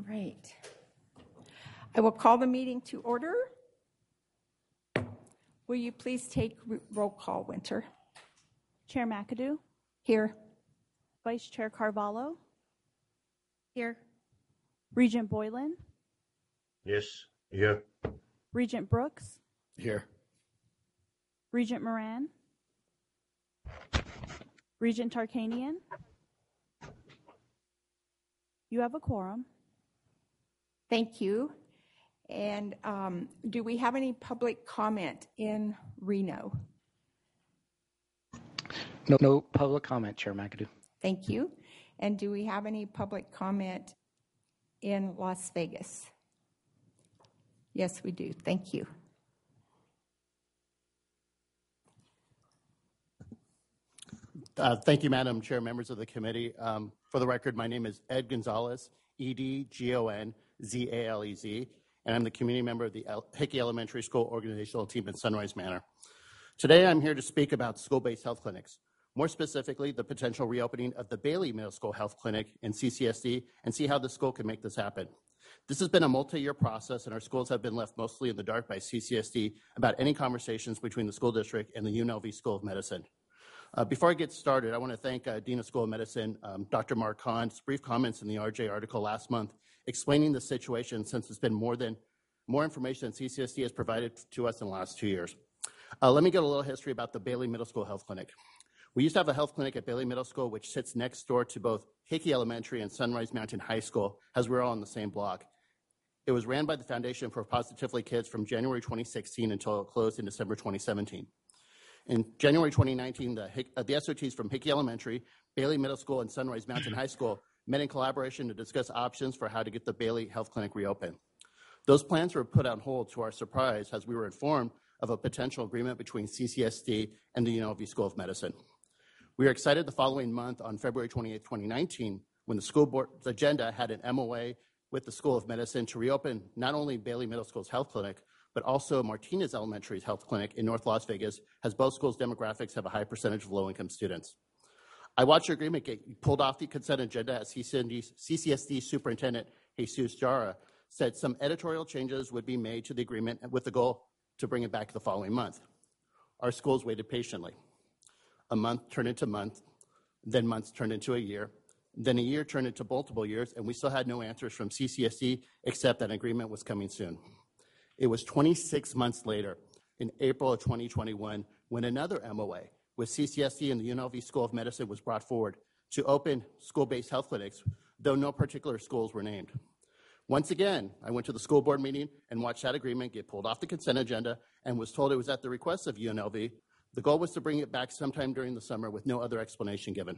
right. I will call the meeting to order. Will you please take roll call, Winter? Chair McAdoo? Here. Vice Chair Carvalho? Here. Regent Boylan? Yes, here. Regent Brooks? Here. Regent Moran? Regent Tarkanian? You have a quorum. Thank you. And do we have any public comment in Reno? No public comment, Chair McAdoo. Thank you. And do we have any public comment in Las Vegas? Yes, we do. Thank you. Thank you, Madam Chair, members of the committee. For the record, my name is Ed Gonzalez, E-D-G-O-N-Z-A-L-E-Z, and I'm the community member of the Hickey Elementary School organizational team in Sunrise Manor. Today, I'm here to speak about school-based health clinics. More specifically, the potential reopening of the Bailey Middle School Health Clinic in CCSD and see how the school can make this happen. This has been a multi-year process, and our schools have been left mostly in the dark by CCSD about any conversations between the school district and the UNLV School of Medicine. Before I get started, I want to thank Dean of School of Medicine, Dr. Mark Kahn's brief comments in the RJ article last month explaining the situation, since it's been more information than CCSD has provided to us in the last 2 years. Let me get a little history about the Bailey Middle School Health Clinic. We used to have a health clinic at Bailey Middle School, which sits next door to both Hickey Elementary and Sunrise Mountain High School, as we're all on the same block. It was ran by the Foundation for Positively Kids from January 2016 until it closed in December 2017. In January 2019, the SOTs from Hickey Elementary, Bailey Middle School, and Sunrise Mountain High School met in collaboration to discuss options for how to get the Bailey Health Clinic reopened. Those plans were put on hold to our surprise as we were informed of a potential agreement between CCSD and the UNLV School of Medicine. We were excited the following month on February 28, 2019, when the school board's agenda had an MOA with the School of Medicine to reopen not only Bailey Middle School's health clinic, but also Martinez Elementary's health clinic in North Las Vegas, as both schools' demographics have a high percentage of low-income students. I watched the agreement get pulled off the consent agenda as CCSD Superintendent Jesus Jara said some editorial changes would be made to the agreement with the goal to bring it back the following month. Our schools waited patiently. A month turned into month, then months turned into a year, then a year turned into multiple years, and we still had no answers from CCSD except that an agreement was coming soon. It was 26 months later, in April of 2021, when another MOA with CCSD and the UNLV School of Medicine was brought forward to open school-based health clinics, though no particular schools were named. Once again, I went to the school board meeting and watched that agreement get pulled off the consent agenda and was told it was at the request of UNLV. The goal was to bring it back sometime during the summer with no other explanation given.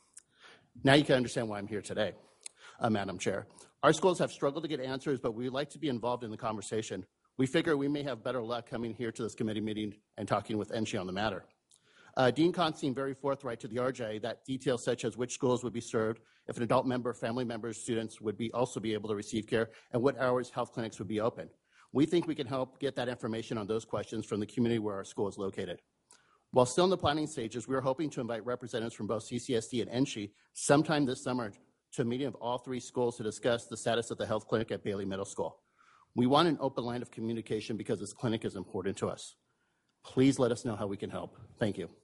Now you can understand why I'm here today, Madam Chair. Our schools have struggled to get answers, but we would like to be involved in the conversation. We figure we may have better luck coming here to this committee meeting and talking with NSHE on the matter. Dean Kahn seemed very forthright to the RJ that details such as which schools would be served, if an adult member, family members, students would also be able to receive care, and what hours health clinics would be open. We think we can help get that information on those questions from the community where our school is located. While still in the planning stages, we are hoping to invite representatives from both CCSD and NSHE sometime this summer to a meeting of all three schools to discuss the status of the health clinic at Bailey Middle School. We want an open line of communication because this clinic is important to us. Please let us know how we can help. Thank you.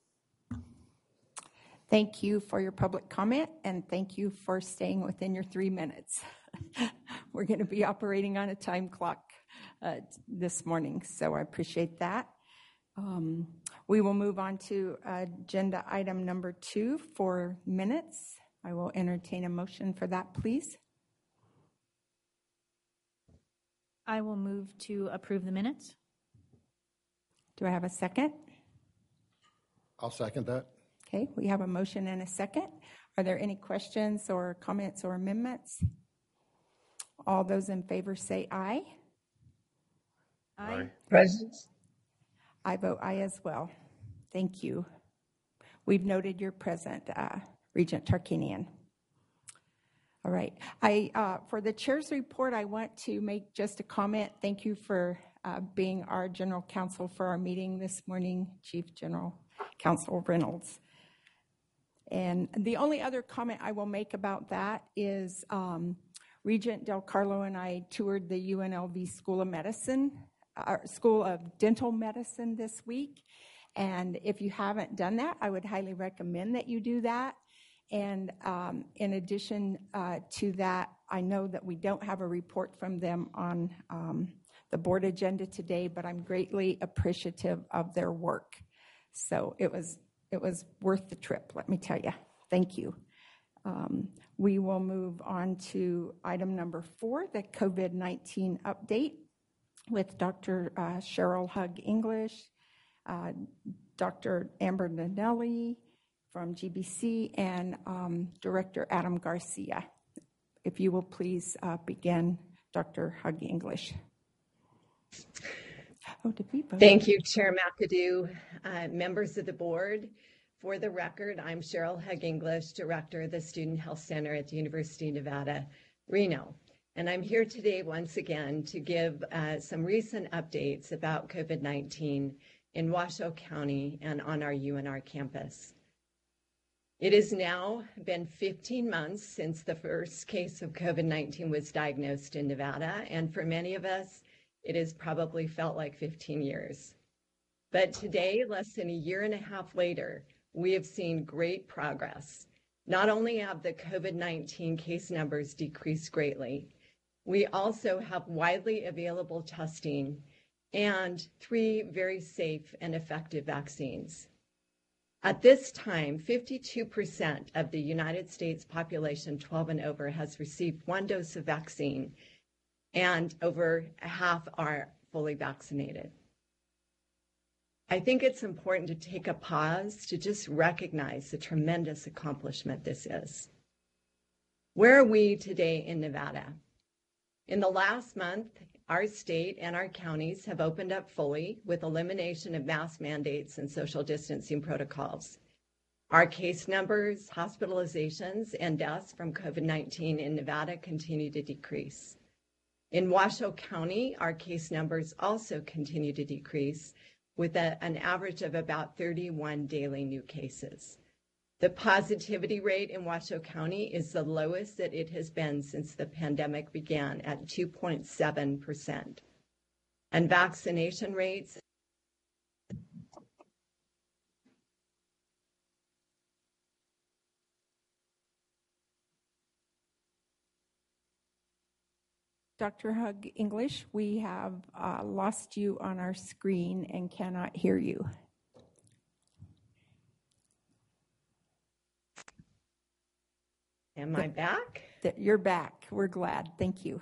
Thank you for your public comment, and thank you for staying within your 3 minutes. We're going to be operating on a time clock this morning, so I appreciate that. We will move on to agenda item number 2 for minutes. I will entertain a motion for that, please. I will move to approve the minutes. Do I have a second? I'll second that. Okay, we have a motion and a second. Are there any questions or comments or amendments? All those in favor say aye. Aye. Present. I vote aye as well. Thank you. We've noted your present, Regent Tarkanian. All right. For the chair's report, I want to make just a comment. Thank you for being our general counsel for our meeting this morning, Chief General Counsel Reynolds. And the only other comment I will make about that is Regent Del Carlo and I toured the UNLV School of Dental Medicine this week. And if you haven't done that, I would highly recommend that you do that. And in addition to that, I know that we don't have a report from them on the board agenda today, but I'm greatly appreciative of their work. So it was worth the trip, let me tell you. Thank you. We will move on to item number 4, the COVID-19 update with Dr. Cheryl Hug English, Dr. Amber Nanelli from GBC, and Director Adam Garcia. If you will please begin, Dr. Hug English. Oh, did we vote? Thank you, Chair McAdoo, members of the board. For the record, I'm Cheryl Hug English, Director of the Student Health Center at the University of Nevada, Reno. And I'm here today once again to give some recent updates about COVID-19 in Washoe County and on our UNR campus. It has now been 15 months since the first case of COVID-19 was diagnosed in Nevada, and for many of us, it has probably felt like 15 years. But today, less than a year and a half later, we have seen great progress. Not only have the COVID-19 case numbers decreased greatly, we also have widely available testing and 3 very safe and effective vaccines. At this time, 52% of the United States population 12 and over has received 1 dose of vaccine, and over half are fully vaccinated. I think it's important to take a pause to just recognize the tremendous accomplishment this is. Where are we today in Nevada? In the last month, our state and our counties have opened up fully with elimination of mask mandates and social distancing protocols. Our case numbers, hospitalizations, and deaths from COVID-19 in Nevada continue to decrease. In Washoe County, our case numbers also continue to decrease, with an average of about 31 daily new cases. The positivity rate in Washoe County is the lowest that it has been since the pandemic began at 2.7%. And vaccination rates Dr. Hug English, we have lost you on our screen and cannot hear you. Am I back? You're back. We're glad. Thank you.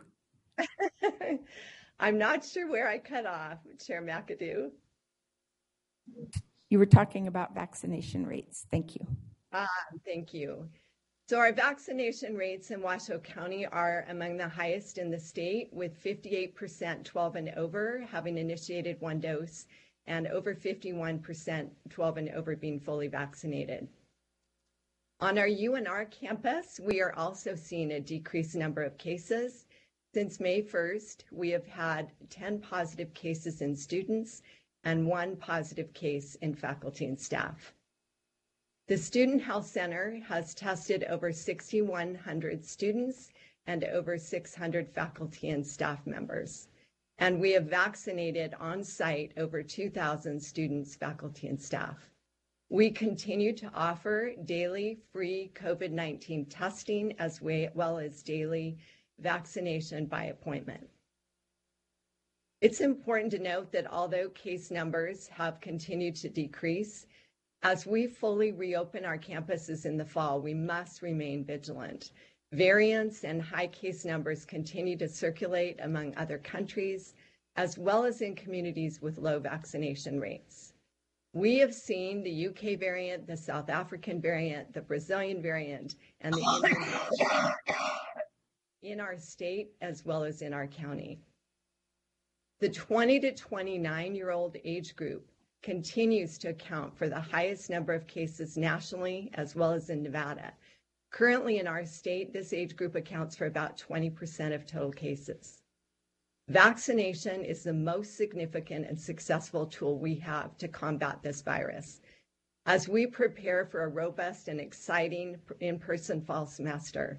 I'm not sure where I cut off, Chair McAdoo. You were talking about vaccination rates. Thank you. Thank you. So our vaccination rates in Washoe County are among the highest in the state, with 58% 12 and over having initiated 1 dose, and over 51% 12 and over being fully vaccinated. On our UNR campus, we are also seeing a decreased number of cases. Since May 1st, we have had 10 positive cases in students and 1 positive case in faculty and staff. The Student Health Center has tested over 6,100 students and over 600 faculty and staff members. And we have vaccinated on site over 2,000 students, faculty, and staff. We continue to offer daily free COVID-19 testing as well as daily vaccination by appointment. It's important to note that although case numbers have continued to decrease, as we fully reopen our campuses in the fall, we must remain vigilant. Variants and high case numbers continue to circulate among other countries, as well as in communities with low vaccination rates. We have seen the UK variant, the South African variant, the Brazilian variant, and the Indian variant in our state as well as in our county. The 20 to 29-year-old age group continues to account for the highest number of cases nationally as well as in Nevada. Currently in our state, this age group accounts for about 20% of total cases. Vaccination is the most significant and successful tool we have to combat this virus. As we prepare for a robust and exciting in-person fall semester,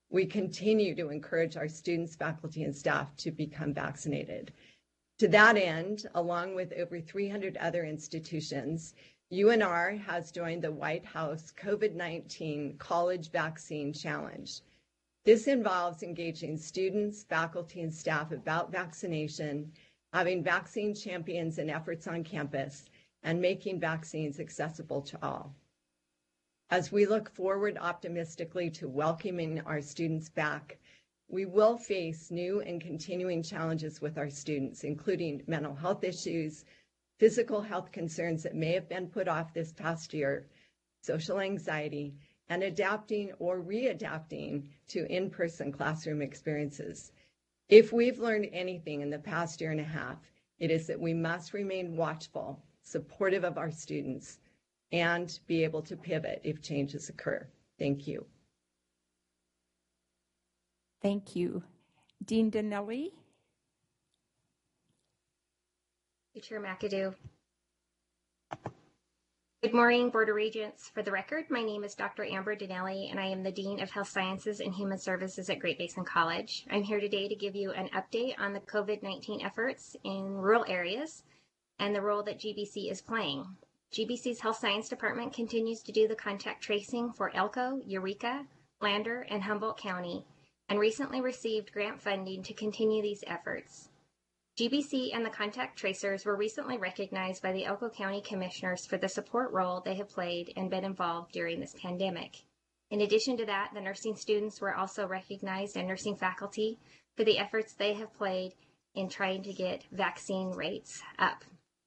We continue to encourage our students, faculty, and staff to become vaccinated. To that end, along with over 300 other institutions, UNR has joined the White House COVID-19 College Vaccine Challenge. This involves engaging students, faculty, and staff about vaccination, having vaccine champions and efforts on campus, and making vaccines accessible to all. As we look forward optimistically to welcoming our students back, we will face new and continuing challenges with our students, including mental health issues, physical health concerns that may have been put off this past year, social anxiety, and adapting or readapting to in-person classroom experiences. If we've learned anything in the past year and a half, it is that we must remain watchful, supportive of our students, and be able to pivot if changes occur. Thank you. Thank you. Dean Donnelly. Chair McAdoo. Good morning, Board of Regents. For the record, my name is Dr. Amber Donnelly, and I am the Dean of Health Sciences and Human Services at Great Basin College. I'm here today to give you an update on the COVID-19 efforts in rural areas and the role that GBC is playing. GBC's Health Science Department continues to do the contact tracing for Elko, Eureka, Lander, and Humboldt County, and recently received grant funding to continue these efforts. GBC and the contact tracers were recently recognized by the Elko County Commissioners for the support role they have played and been involved during this pandemic. In addition to that, the nursing students were also recognized, and nursing faculty, for the efforts they have played in trying to get vaccine rates up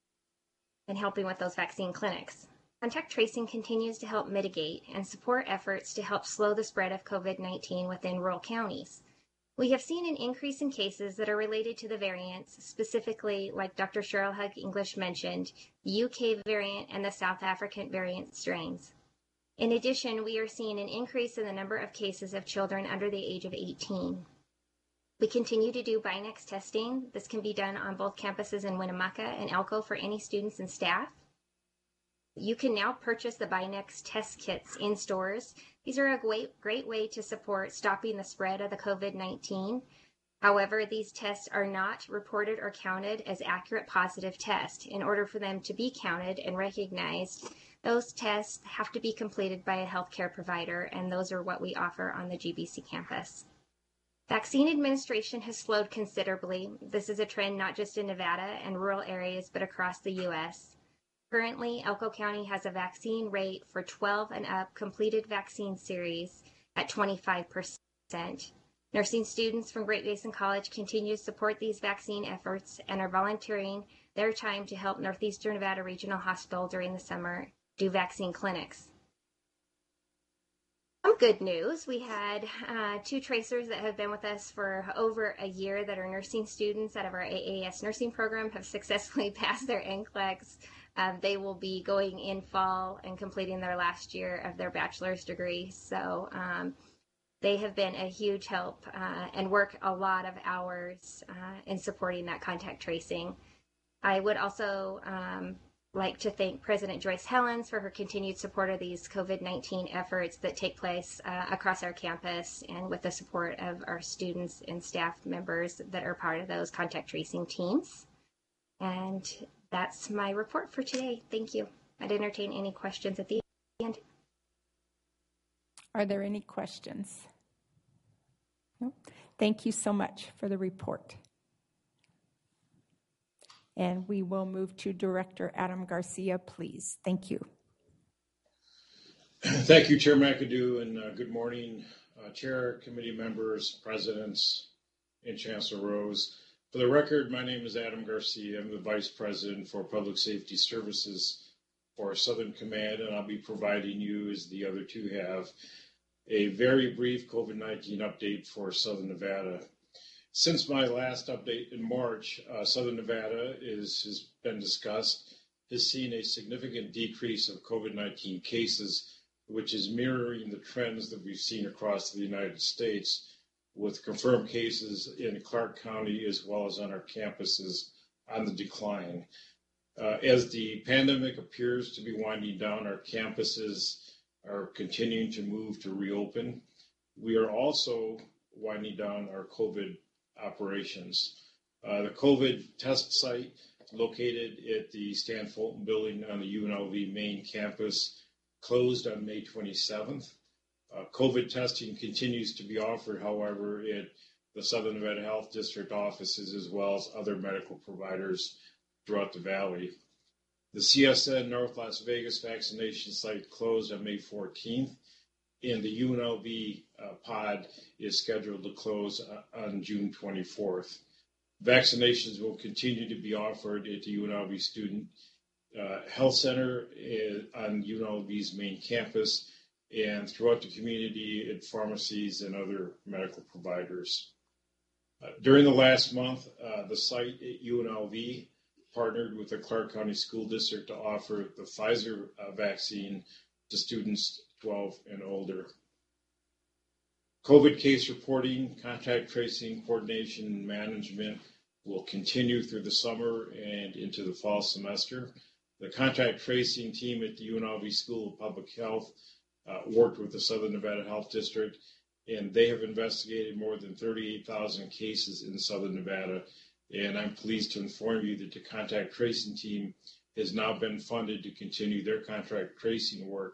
and helping with those vaccine clinics. Contact tracing continues to help mitigate and support efforts to help slow the spread of COVID-19 within rural counties. We have seen an increase in cases that are related to the variants, specifically, like Dr. Cheryl Hug English mentioned, the UK variant and the South African variant strains. In addition, we are seeing an increase in the number of cases of children under the age of 18. We continue to do Binax testing. This can be done on both campuses in Winnemucca and Elko for any students and staff. You can now purchase the Binax test kits in stores. These are a great way to support stopping the spread of the COVID-19. However, these tests are not reported or counted as accurate positive tests. In order for them to be counted and recognized, those tests have to be completed by a healthcare provider, and those are what we offer on the GBC campus. Vaccine administration has slowed considerably. This is a trend not just in Nevada and rural areas, but across the U.S. Currently, Elko County has a vaccine rate for 12 and up completed vaccine series at 25%. Nursing students from Great Basin College continue to support these vaccine efforts and are volunteering their time to help Northeastern Nevada Regional Hospital during the summer do vaccine clinics. Some good news, we had 2 tracers that have been with us for over a year that are nursing students out of our AAS nursing program, have successfully passed their NCLEX. They will be going in fall and completing their last year of their bachelor's degree. So they have been a huge help and work a lot of hours in supporting that contact tracing. I would also like to thank President Joyce Helens for her continued support of these COVID-19 efforts that take place across our campus, and with the support of our students and staff members that are part of those contact tracing teams. And that's my report for today. Thank you. I'd entertain any questions at the end. Are there any questions? No? Thank you so much for the report. And we will move to Director Adam Garcia, please. Thank you. Thank you, Chair McAdoo, and good morning, Chair, committee members, presidents, and Chancellor Rose. For the record, my name is Adam Garcia. I'm the Vice President for Public Safety Services for Southern Command, and I'll be providing you, as the other two have, a very brief COVID-19 update for Southern Nevada. Since my last update in March, Southern Nevada has been discussed, has seen a significant decrease of COVID-19 cases, which is mirroring the trends that we've seen across the United States, with confirmed cases in Clark County as well as on our campuses on the decline. As the pandemic appears to be winding down, our campuses are continuing to move to reopen. We are also winding down our COVID operations. The COVID test site located at the Stan Fulton building on the UNLV main campus closed on May 27th. COVID testing continues to be offered, however, at the Southern Nevada Health District offices as well as other medical providers throughout the valley. The CSN North Las Vegas vaccination site closed on May 14th, and the UNLV pod is scheduled to close on June 24th. Vaccinations will continue to be offered at the UNLV Student Health Center on UNLV's main campus and throughout the community at pharmacies and other medical providers. During the last month, the site at UNLV partnered with the Clark County School District to offer the Pfizer vaccine to students 12 and older. COVID case reporting, contact tracing, coordination, and management will continue through the summer and into the fall semester. The contact tracing team at the UNLV School of Public Health worked with the Southern Nevada Health District, and they have investigated more than 38,000 cases in Southern Nevada. And I'm pleased to inform you that the contact tracing team has now been funded to continue their contact tracing work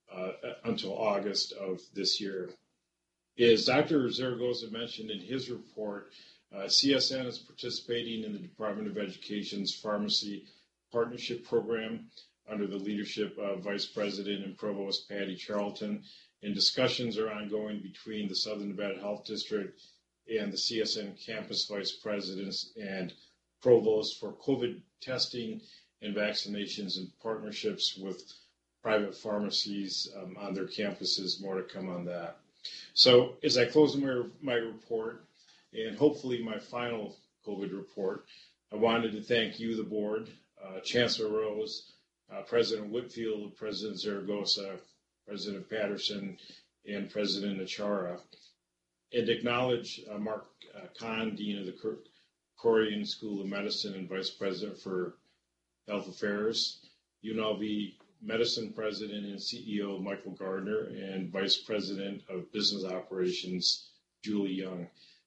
until August of this year. As Dr. Zaragoza mentioned in his report, CSN is participating in the Department of Education's Pharmacy Partnership Program under the leadership of Vice President and Provost Patty Charlton, and discussions are ongoing between the Southern Nevada Health District and the CSN campus vice presidents and provosts for COVID testing and vaccinations and partnerships with private pharmacies on their campuses. More to come on that. So as I close my report, and hopefully my final COVID report, I wanted to thank you, the board, Chancellor Rose, President Whitfield, President Zaragoza, President Patterson, and President Achara, and acknowledge Mark Kahn, Dean of the Corian School of Medicine and Vice President for Health Affairs, UNLV Medicine President and CEO Michael Gardner, and Vice President of Business Operations Julie Young.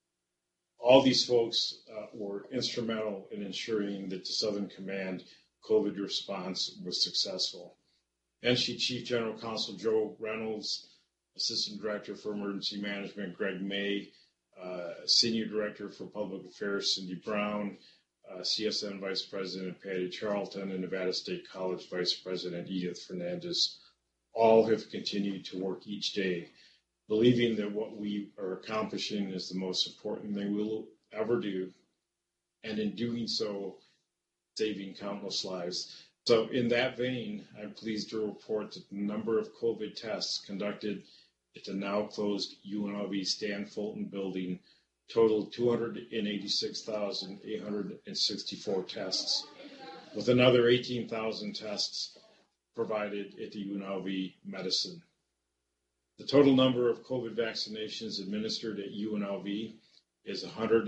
All these folks were instrumental in ensuring that the Southern Command COVID response was successful. NSHE Chief General Counsel Joe Reynolds, Assistant Director for Emergency Management Greg May, Senior Director for Public Affairs Cindy Brown, CSN Vice President Patty Charlton, and Nevada State College Vice President Edith Fernandez all have continued to work each day, believing that what we are accomplishing is the most important thing we'll ever do, and in doing so, saving countless lives. So in that vein, I'm pleased to report that the number of COVID tests conducted at the now closed UNLV Stan Fulton building totaled 286,864 tests, with another 18,000 tests provided at the UNLV Medicine. The total number of COVID vaccinations administered at UNLV is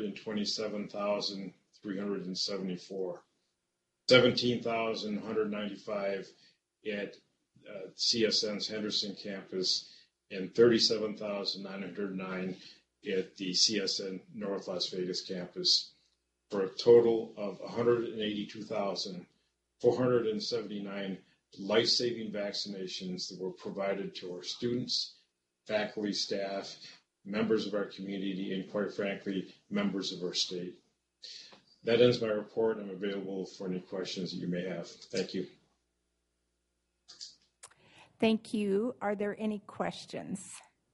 127,374. 17,195 at CSN's Henderson campus, and 37,909 at the CSN North Las Vegas campus, for a total of 182,479 life-saving vaccinations that were provided to our students, faculty, staff, members of our community, and quite frankly, members of our state. That ends my report. I'm available for any questions that you may have. Thank you. Thank you. Are there any questions?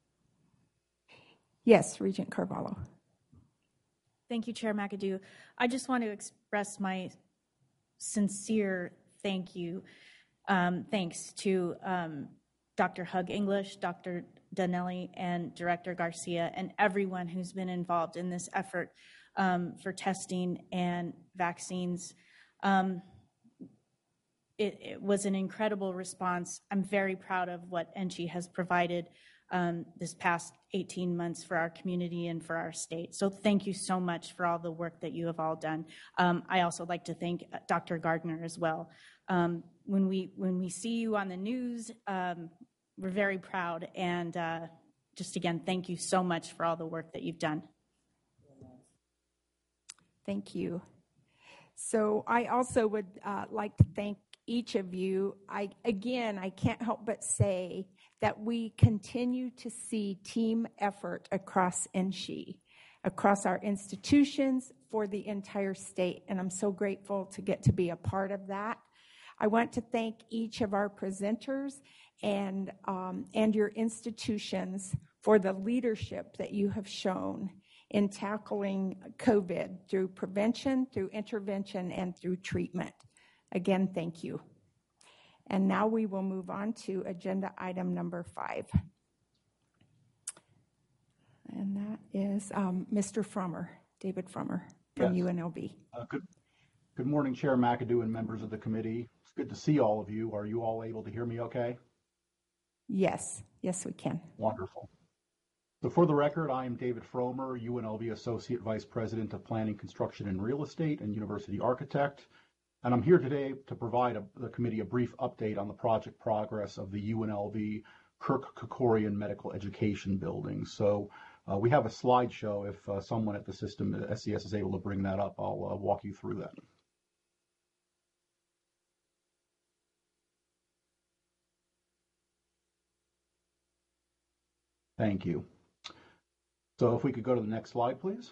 Yes, Regent Carvalho. Thank you, Chair McAdoo. I just want to express my sincere thanks to Dr. Hug English, Dr. Donnelly, and Director Garcia, and everyone who's been involved in this effort for testing and vaccines. It was an incredible response. I'm very proud of what NSHE has provided this past 18 months for our community and for our state. So thank you so much for all the work that you have all done. I also like to thank Dr. Gardner as well. When we see you on the news, we're very proud, and just again, thank you so much for all the work that you've done. Thank you. So I also would like to thank each of you. I can't help but say that we continue to see team effort across NSHE, across our institutions, for the entire state, and I'm so grateful to get to be a part of that. I want to thank each of our presenters and your institutions for the leadership that you have shown in tackling COVID through prevention, through intervention, and through treatment. Again, thank you. And now we will move on to agenda item number 5. And that is Mr. Frommer, David Frommer from UNLV. Good morning, Chair McAdoo and members of the committee. It's good to see all of you. Are you all able to hear me okay? Yes, we can. Wonderful. So for the record, I am David Frommer, UNLV Associate Vice President of Planning, Construction, and Real Estate and University Architect. And I'm here today to provide the committee a brief update on the project progress of the UNLV Kirk Kerkorian Medical Education Building. So we have a slideshow. If someone at the system at SES is able to bring that up, I'll walk you through that. Thank you. So if we could go to the next slide, please.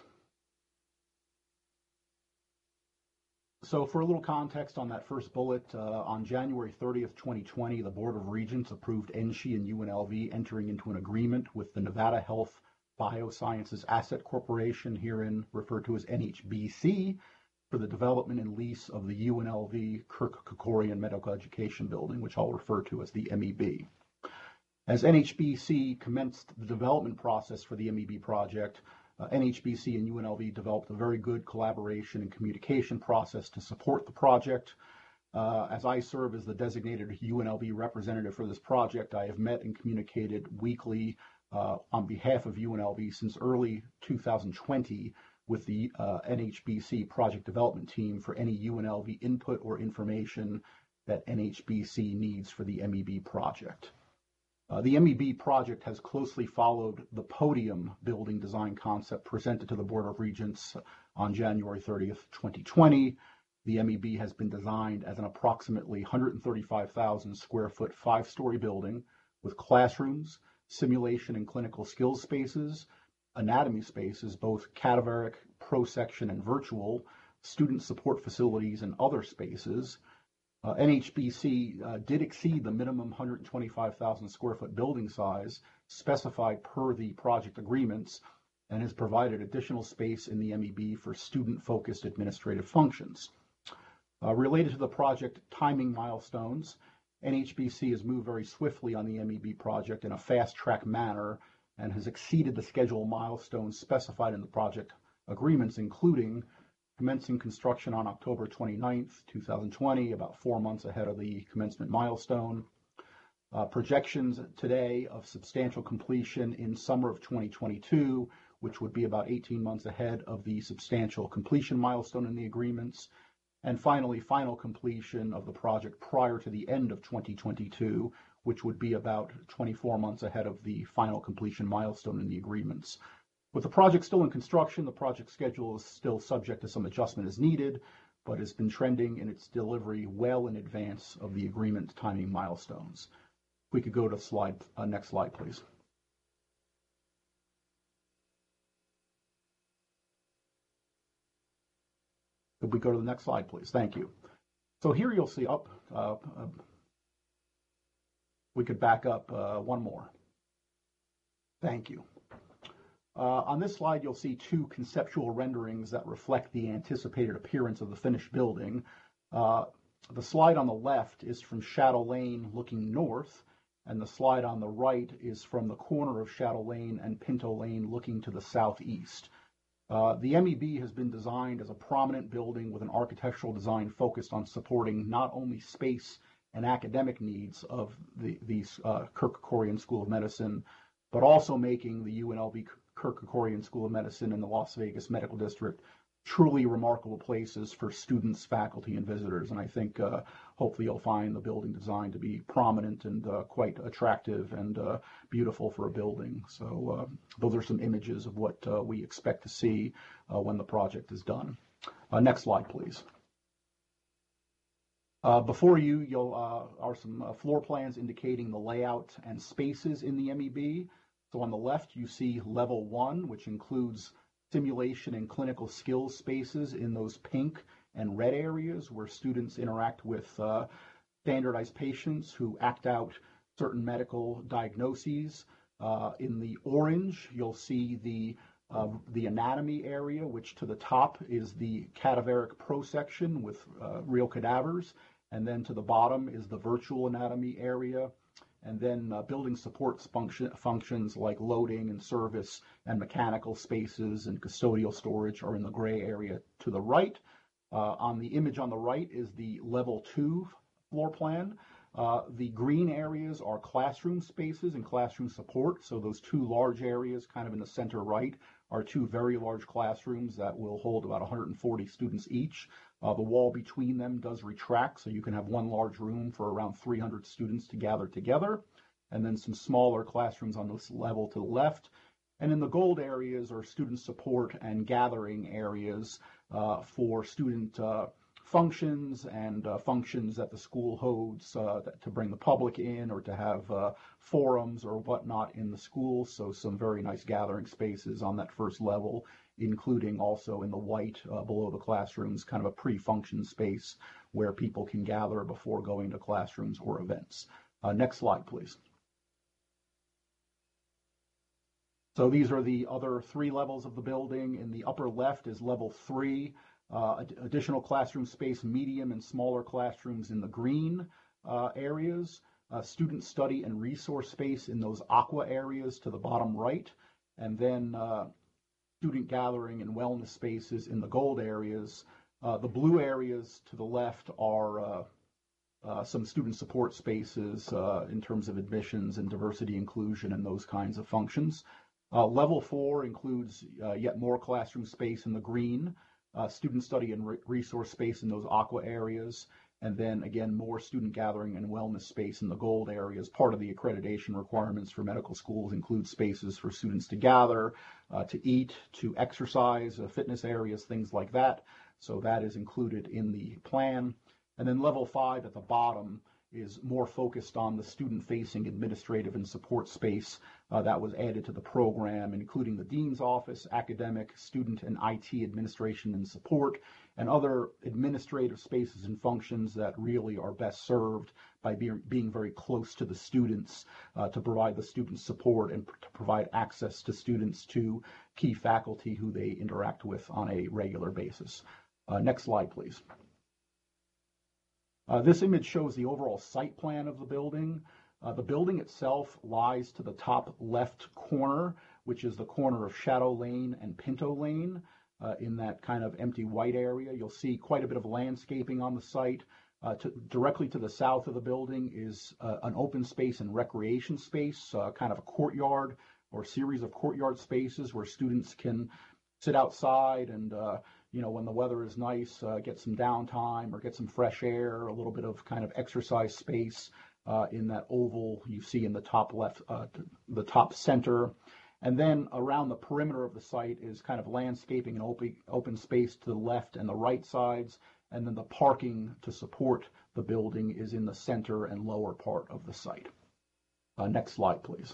So for a little context on that first bullet, on January 30th, 2020, the Board of Regents approved NSHE and UNLV entering into an agreement with the Nevada Health Biosciences Asset Corporation, herein referred to as NHBC, for the development and lease of the UNLV Kirk Kerkorian Medical Education Building, which I'll refer to as the MEB. As NHBC commenced the development process for the MEB project, NHBC and UNLV developed a very good collaboration and communication process to support the project. As I serve as the designated UNLV representative for this project, I have met and communicated weekly on behalf of UNLV since early 2020 with the NHBC project development team for any UNLV input or information that NHBC needs for the MEB project. The MEB project has closely followed the podium building design concept presented to the Board of Regents on January 30th, 2020. The MEB has been designed as an approximately 135,000 square foot 5-story building with classrooms, simulation and clinical skills spaces, anatomy spaces, both cadaveric, pro-section, and virtual, student support facilities, and other spaces. NHBC did exceed the minimum 125,000 square foot building size specified per the project agreements and has provided additional space in the MEB for student-focused administrative functions. Related to the project timing milestones, NHBC has moved very swiftly on the MEB project in a fast-track manner and has exceeded the schedule milestones specified in the project agreements, including commencing construction on October 29th, 2020, about 4 months ahead of the commencement milestone. Projections today of substantial completion in summer of 2022, which would be about 18 months ahead of the substantial completion milestone in the agreements. And finally, final completion of the project prior to the end of 2022, which would be about 24 months ahead of the final completion milestone in the agreements. With the project still in construction, the project schedule is still subject to some adjustment as needed, but has been trending in its delivery well in advance of the agreement timing milestones. If we could go to next slide, please. Could we go to the next slide, please? Thank you. So here you'll see we could back up one more. Thank you. On this slide, you'll see 2 conceptual renderings that reflect the anticipated appearance of the finished building. The slide on the left is from Shadow Lane looking north, and the slide on the right is from the corner of Shadow Lane and Pinto Lane looking to the southeast. The MEB has been designed as a prominent building with an architectural design focused on supporting not only space and academic needs of the Kirk Kerkorian School of Medicine, but also making the UNLV Kirk Kerkorian School of Medicine in the Las Vegas Medical District truly remarkable places for students, faculty, and visitors. And I think hopefully you'll find the building design to be prominent and quite attractive and beautiful for a building. So those are some images of what we expect to see when the project is done. Next slide, please. Before you are some floor plans indicating the layout and spaces in the MEB. So on the left, you see level 1, which includes simulation and clinical skills spaces in those pink and red areas where students interact with standardized patients who act out certain medical diagnoses. In the orange, you'll see the anatomy area, which to the top is the cadaveric prosection with real cadavers, and then to the bottom is the virtual anatomy area. And then building supports functions like loading and service and mechanical spaces and custodial storage are in the gray area to the right. On the image on the right is the level 2 floor plan. The green areas are classroom spaces and classroom support. So those two large areas kind of in the center right are two very large classrooms that will hold about 140 students each. The wall between them does retract, so you can have one large room for around 300 students to gather together, and then some smaller classrooms on this level to the left. And in the gold areas are student support and gathering areas for student functions and functions that the school holds to bring the public in or to have forums or whatnot in the school. So some very nice gathering spaces on that first level, including also in the white below the classrooms, kind of a pre-function space where people can gather before going to classrooms or events. Next slide, please. So these are the other 3 levels of the building. In the upper left is level 3. Additional classroom space, medium and smaller classrooms in the green areas, student study and resource space in those aqua areas to the bottom right, and then student gathering and wellness spaces in the gold areas. The blue areas to the left are some student support spaces in terms of admissions and diversity inclusion and those kinds of functions. Level 4 includes yet more classroom space in the green, student study and resource space in those aqua areas, and then again more student gathering and wellness space in the gold areas. Part of the accreditation requirements for medical schools include spaces for students to gather, to eat, to exercise, fitness areas, things like that. So that is included in the plan. And then level 5 at the bottom is more focused on the student-facing administrative and support space that was added to the program, including the dean's office, academic, student, and IT administration and support, and other administrative spaces and functions that really are best served by being very close to the students to provide the student support and to provide access to students to key faculty who they interact with on a regular basis. Next slide, please. This image shows the overall site plan of the building. The building itself lies to the top left corner, which is the corner of Shadow Lane and Pinto Lane. In that kind of empty white area, you'll see quite a bit of landscaping on the site. Directly to the south of the building is an open space and recreation space, kind of a courtyard or series of courtyard spaces where students can sit outside and when the weather is nice, get some downtime or get some fresh air, a little bit of kind of exercise space in that oval you see in the top left, the top center. And then around the perimeter of the site is kind of landscaping and open space to the left and the right sides. And then the parking to support the building is in the center and lower part of the site. Next slide, please.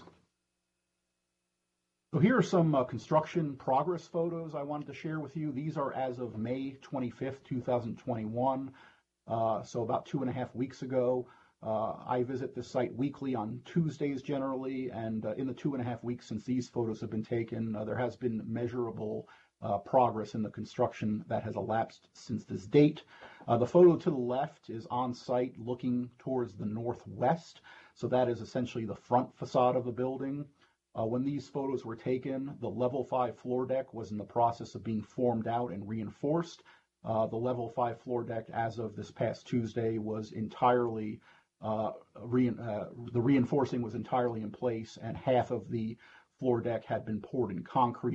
So here are some construction progress photos I wanted to share with you. These are as of May 25th, 2021. So about 2.5 weeks ago. I visit this site weekly on Tuesdays generally, and in the 2.5 weeks since these photos have been taken, there has been measurable progress in the construction that has elapsed since this date. The photo to the left is on site looking towards the northwest, so that is essentially the front facade of the building. When these photos were taken, the level 5 floor deck was in the process of being formed out and reinforced. The level 5 floor deck as of this past Tuesday was entirely the reinforcing was entirely in place, and half of the floor deck had been poured in concrete.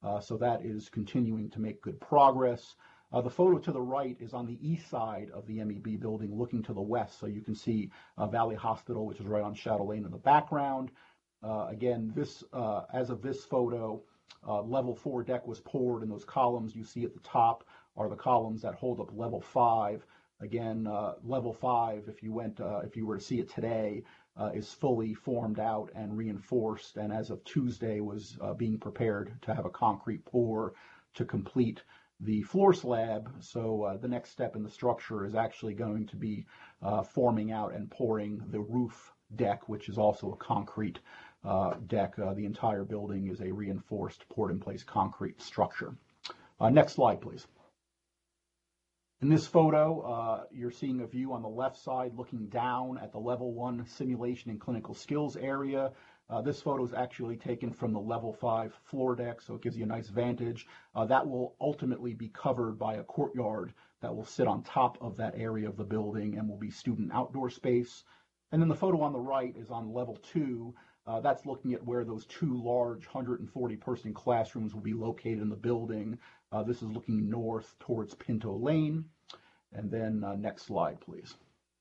So that is continuing to make good progress. The photo to the right is on the east side of the MEB building, looking to the west. So you can see Valley Hospital, which is right on Shadow Lane in the background. Again, this as of this photo, level 4 deck was poured, and those columns you see at the top are the columns that hold up level 5. Again, level 5, if you were to see it today, is fully formed out and reinforced, and as of Tuesday was being prepared to have a concrete pour to complete the floor slab. So the next step in the structure is actually going to be forming out and pouring the roof deck, which is also a concrete deck. The entire building is a reinforced poured-in-place concrete structure. Next slide, please. In this photo, you're seeing a view on the left side looking down at the level 1 simulation and clinical skills area. This photo is actually taken from the level 5 floor deck, so it gives you a nice vantage. That will ultimately be covered by a courtyard that will sit on top of that area of the building and will be student outdoor space. And then the photo on the right is on level 2. That's looking at where those 2 large 140-person classrooms will be located in the building. This is looking north towards Pinto Lane. And then next slide, please.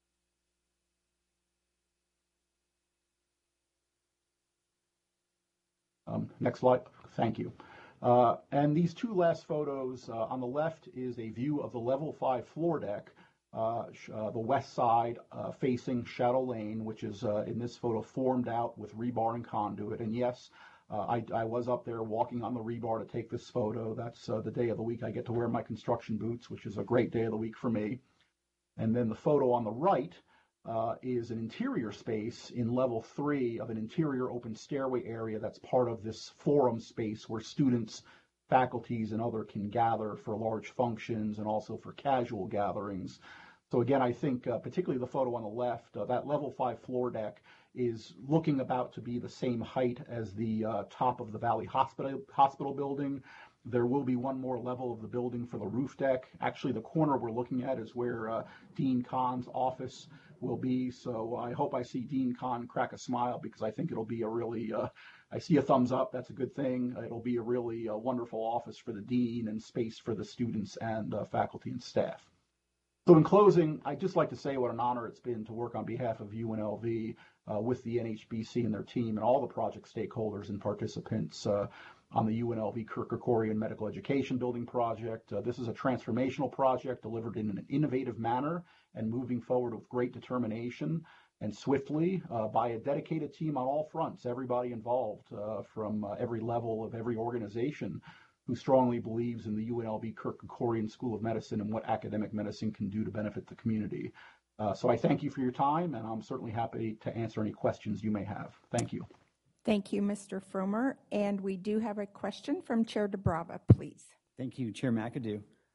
Next slide. Thank you. And these 2 last photos, on the left is a view of the level 5 floor deck, the west side facing Shadow Lane, which is in this photo formed out with rebar and conduit. And yes, I was up there walking on the rebar to take this photo. That's the day of the week I get to wear my construction boots, which is a great day of the week for me. And then the photo on the right is an interior space in level 3 of an interior open stairway area that's part of this forum space where students, faculties, and other can gather for large functions and also for casual gatherings. So again, I think particularly the photo on the left, that level 5 floor deck is looking about to be the same height as the top of the Valley Hospital building. There will be one more level of the building for the roof deck. Actually, the corner we're looking at is where Dean Kahn's office will be. So I hope I see Dean Kahn crack a smile, because I think it'll be a really, I see a thumbs up, that's a good thing. It'll be a really wonderful office for the dean and space for the students and faculty and staff. So in closing, I'd just like to say what an honor it's been to work on behalf of UNLV with the NHBC and their team and all the project stakeholders and participants on the UNLV Kirk Kerkorian Medical Education Building project. This is a transformational project delivered in an innovative manner and moving forward with great determination and swiftly by a dedicated team on all fronts, everybody involved from every level of every organization who strongly believes in the UNLV Kirk Kerkorian School of Medicine and what academic medicine can do to benefit the community. So I thank you for your time, and I'm certainly happy to answer any questions you may have. Thank you. Thank you, Mr. Fromer. And we do have a question from Chair DeBrava, please. Thank you, Chair McAdoo.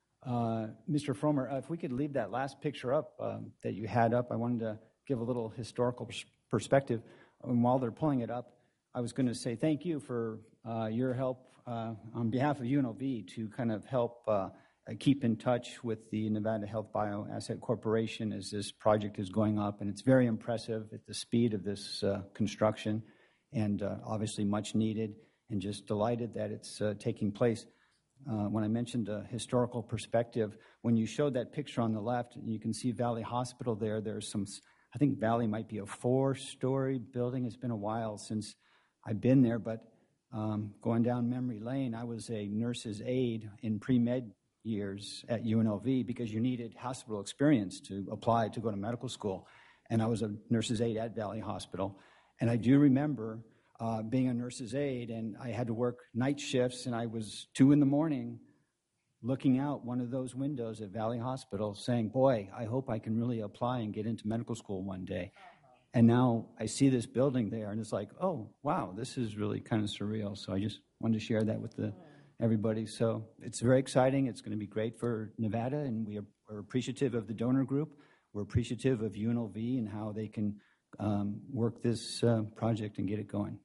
Mr. Fromer, if we could leave that last picture up that you had up, I wanted to give a little historical perspective. And while they're pulling it up, I was going to say thank you for your help on behalf of UNLV to kind of help keep in touch with the Nevada Health Bioasset Corporation as this project is going up. And it's very impressive at the speed of this construction, and obviously much needed, and just delighted that it's taking place. When I mentioned a historical perspective, when you showed that picture on the left, and you can see Valley Hospital there, there's some, I think Valley might be a 4-story building. It's been a while since I've been there, but going down memory lane, I was a nurse's aide in pre-med years at UNLV because you needed hospital experience to apply to go to medical school. And I was a nurse's aide at Valley Hospital. And I do remember being a nurse's aide, and I had to work night shifts, and I was 2 a.m. looking out one of those windows at Valley Hospital saying, boy, I hope I can really apply and get into medical school one day. And now I see this building there, and it's like, oh, wow, this is really kind of surreal. So I just wanted to share that with everybody. So it's very exciting. It's going to be great for Nevada, and we're appreciative of the donor group. We're appreciative of UNLV and how they can work this project and get it going.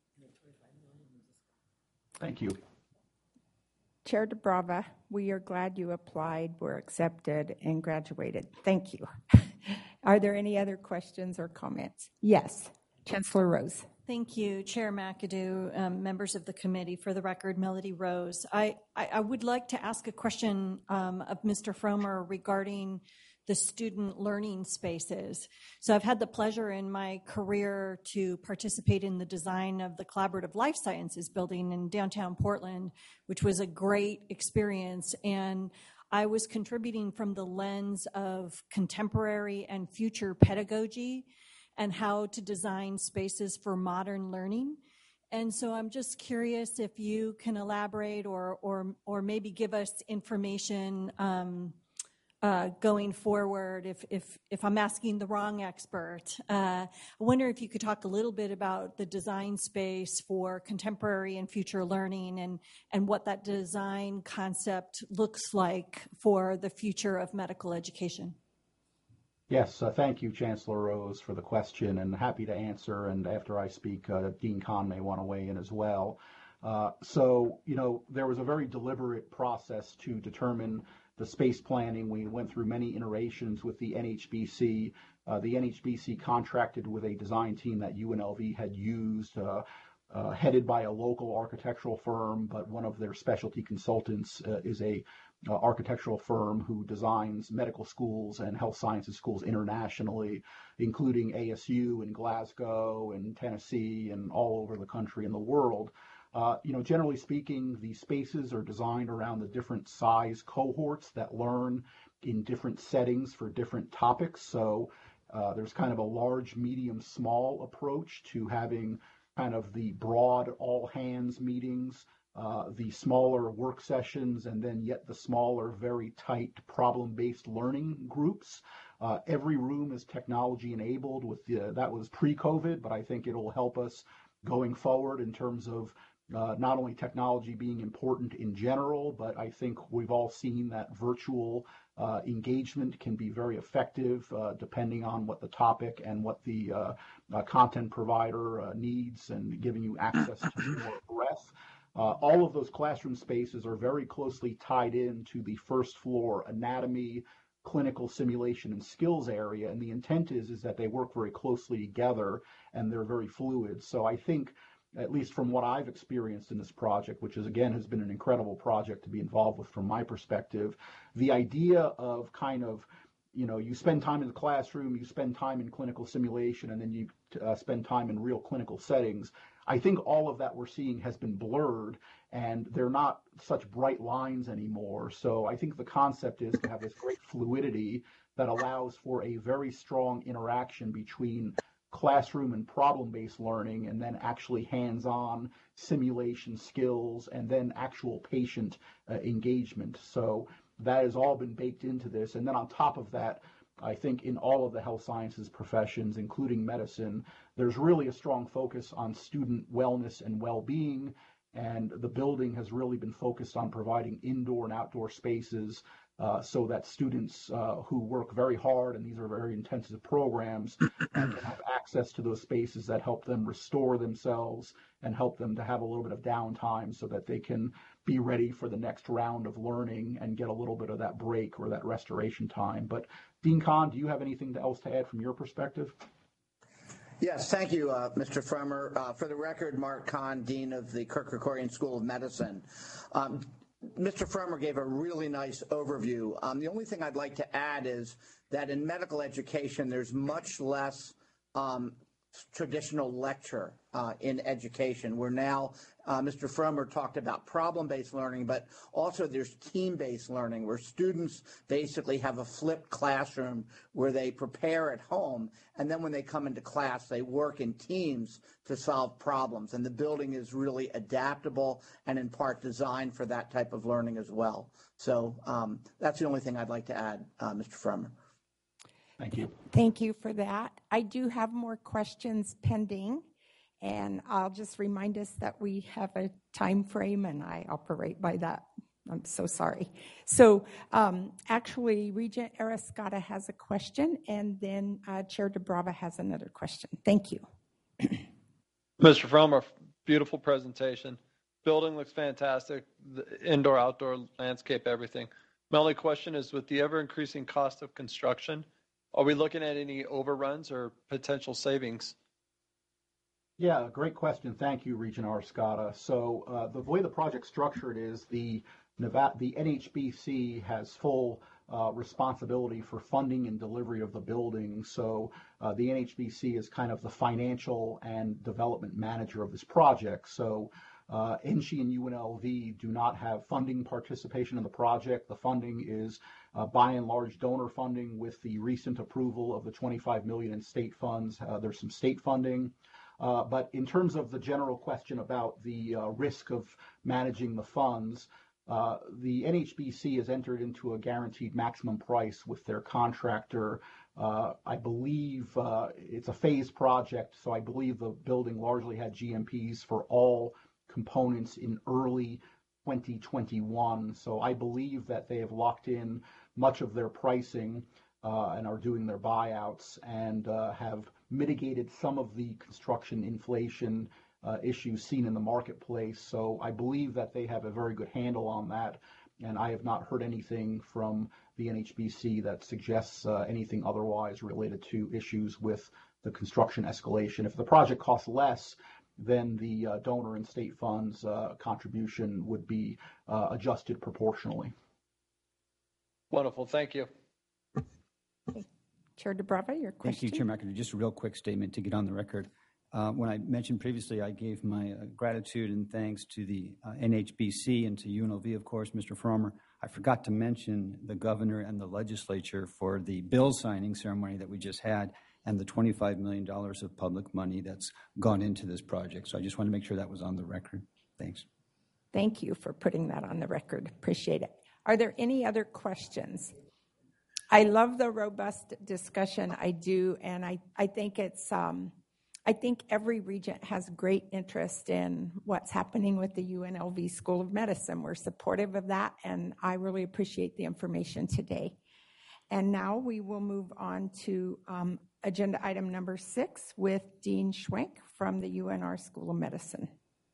Thank you. Chair DeBrava, we are glad you applied, were accepted, and graduated. Thank you. Are there any other questions or comments? Yes, Chancellor Rose. Thank you, Chair McAdoo, members of the committee. For the record, Melody Rose. I would like to ask a question of Mr. Fromer regarding the student learning spaces. So I've had the pleasure in my career to participate in the design of the Collaborative Life Sciences building in downtown Portland, which was a great experience. And I was contributing from the lens of contemporary and future pedagogy and how to design spaces for modern learning. And so I'm just curious if you can elaborate or maybe give us information going forward if I'm asking the wrong expert. I wonder if you could talk a little bit about the design space for contemporary and future learning and what that design concept looks like for the future of medical education. Yes, thank you, Chancellor Rose, for the question, and happy to answer. And after I speak, Dean Kahn may want to weigh in as well. There was a very deliberate process to determine the space planning. We went through many iterations with the NHBC. The NHBC contracted with a design team that UNLV had used, headed by a local architectural firm, but one of their specialty consultants is a architectural firm who designs medical schools and health sciences schools internationally, including ASU in Glasgow and Tennessee and all over the country and the world. Generally speaking, these spaces are designed around the different size cohorts that learn in different settings for different topics. So there's kind of a large, medium, small approach to having kind of the broad all hands meetings, the smaller work sessions, and then yet the smaller, very tight problem-based learning groups. Every room is technology enabled that was pre-COVID, but I think it'll help us going forward in terms of not only technology being important in general, but I think we've all seen that virtual engagement can be very effective depending on what the topic and what the content provider needs, and giving you access to more breadth. All of those classroom spaces are very closely tied into the first floor anatomy, clinical simulation, and skills area, and the intent is that they work very closely together and they're very fluid. So I think, at least from what I've experienced in this project, which has been an incredible project to be involved with from my perspective, the idea of kind of, you spend time in the classroom, you spend time in clinical simulation, and then you spend time in real clinical settings. I think all of that we're seeing has been blurred, and they're not such bright lines anymore. So I think the concept is to have this great fluidity that allows for a very strong interaction between classroom and problem-based learning, and then actually hands-on simulation skills, and then actual patient engagement. So that has all been baked into this. And then on top of that, I think in all of the health sciences professions, including medicine, there's really a strong focus on student wellness and well-being, and the building has really been focused on providing indoor and outdoor spaces so that students who work very hard, and these are very intensive programs, can have access to those spaces that help them restore themselves and help them to have a little bit of downtime so that they can be ready for the next round of learning and get a little bit of that break or that restoration time. But Dean Kahn, do you have anything else to add from your perspective? Yes, thank you, Mr. Fromer. For the record, Mark Kahn, Dean of the Kirk Kerkorian School of Medicine. Mr. Fromer gave a really nice overview. The only thing I'd like to add is that in medical education, there's much less traditional lecture in education. We're now, Mr. Fromer talked about problem-based learning, but also there's team-based learning where students basically have a flipped classroom where they prepare at home, and then when they come into class, they work in teams to solve problems. And the building is really adaptable and in part designed for that type of learning as well. So that's the only thing I'd like to add, Mr. Fromer. Thank you. Thank you for that. I do have more questions pending, and I'll just remind us that we have a time frame, and I operate by that. I'm so sorry. So actually, Regent Arascata has a question, and then Chair DeBrava has another question. Thank you. Mr. Fromer, beautiful presentation. Building looks fantastic. The indoor, outdoor landscape, everything. My only question is, with the ever-increasing cost of construction, are we looking at any overruns or potential savings? Yeah, great question. Thank you, Regent Arcata. So the way the project's structured is the NHBC has full responsibility for funding and delivery of the building. So the NHBC is kind of the financial and development manager of this project. So NSHE and UNLV do not have funding participation in the project. The funding is by and large donor funding. With the recent approval of the $25 million in state funds, there's some state funding. But in terms of the general question about the risk of managing the funds, the NHBC has entered into a guaranteed maximum price with their contractor. I believe it's a phased project, so I believe the building largely had GMPs for all components in early 2021. So I believe that they have locked in much of their pricing and are doing their buyouts and have mitigated some of the construction inflation issues seen in the marketplace. So I believe that they have a very good handle on that, and I have not heard anything from the NHBC that suggests anything otherwise related to issues with the construction escalation. If the project costs less, then the donor and state funds contribution would be adjusted proportionally. Wonderful. Thank you. Chair DeBrava, your question. Thank you, Chair McAdoo. Just a real quick statement to get on the record. When I mentioned previously, I gave my gratitude and thanks to the NHBC and to UNLV, of course, Mr. Frommer. I forgot to mention the governor and the legislature for the bill signing ceremony that we just had and the $25 million of public money that's gone into this project. So I just want to make sure that was on the record. Thanks. Thank you for putting that on the record. Appreciate it. Are there any other questions? I love the robust discussion. I do, and I think it's I think every regent has great interest in what's happening with the UNLV School of Medicine. We're supportive of that, and I really appreciate the information today. And now we will move on to agenda item number 6 with Dean Schwenk from the UNR School of Medicine.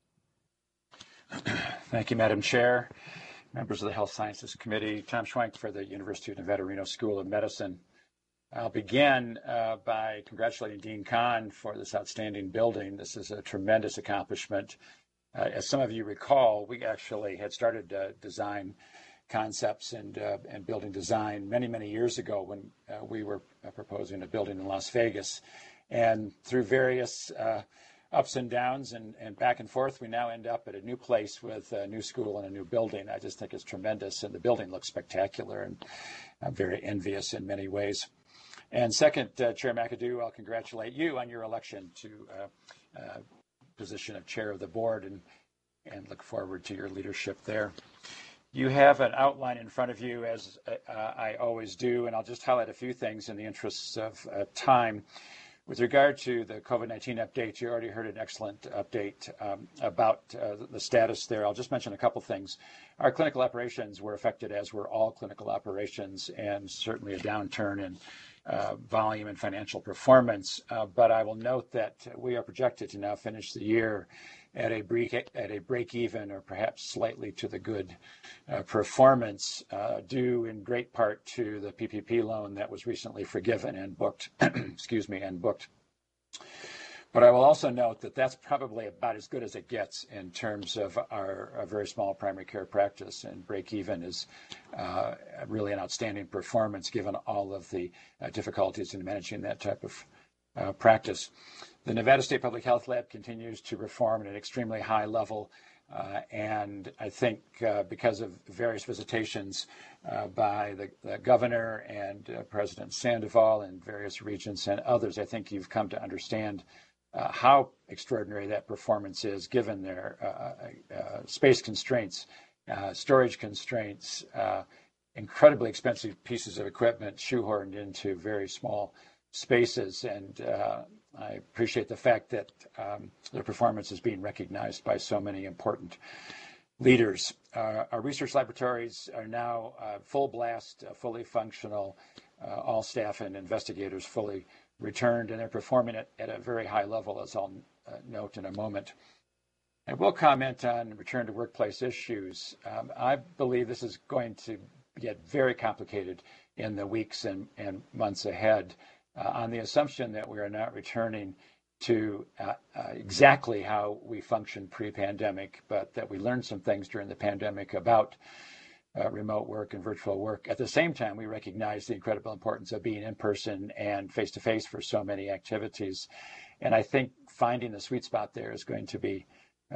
Thank you, Madam Chair, members of the Health Sciences Committee. Tom Schwenk for the University of Nevada, Reno School of Medicine. I'll begin by congratulating Dean Kahn for this outstanding building. This is a tremendous accomplishment. As some of you recall, we actually had started design concepts and building design many, many years ago when we were proposing a building in Las Vegas. And through various ups and downs and back and forth, we now end up at a new place with a new school and a new building. I just think it's tremendous, and the building looks spectacular, and I'm very envious in many ways. And second, Chair McAdoo, I'll congratulate you on your election to position of chair of the board and look forward to your leadership there. You have an outline in front of you, as I always do, and I'll just highlight a few things in the interests of time. With regard to the COVID-19 update, you already heard an excellent update about the status there. I'll just mention a couple things. Our clinical operations were affected, as were all clinical operations, and certainly a downturn in volume and financial performance. But I will note that we are projected to now finish the year at a break even or perhaps slightly to the good performance, due in great part to the PPP loan that was recently forgiven and booked. Excuse me, and booked. But I will also note that that's probably about as good as it gets in terms of our very small primary care practice, and break even is really an outstanding performance given all of the difficulties in managing that type of practice. The Nevada State Public Health Lab continues to perform at an extremely high level, and I think because of various visitations by the governor and President Sandoval and various regents and others, I think you've come to understand how extraordinary that performance is given their space constraints, storage constraints, incredibly expensive pieces of equipment shoehorned into very small spaces. And I appreciate the fact that their performance is being recognized by so many important leaders. Our research laboratories are now full blast, fully functional, all staff and investigators fully returned, and they're performing at a very high level, as I'll note in a moment. I will comment on return to workplace issues. I believe this is going to get very complicated in the weeks and months ahead. On the assumption that we are not returning to exactly how we functioned pre-pandemic, but that we learned some things during the pandemic about remote work and virtual work. At the same time, we recognize the incredible importance of being in person and face-to-face for so many activities. And I think finding the sweet spot there is going to be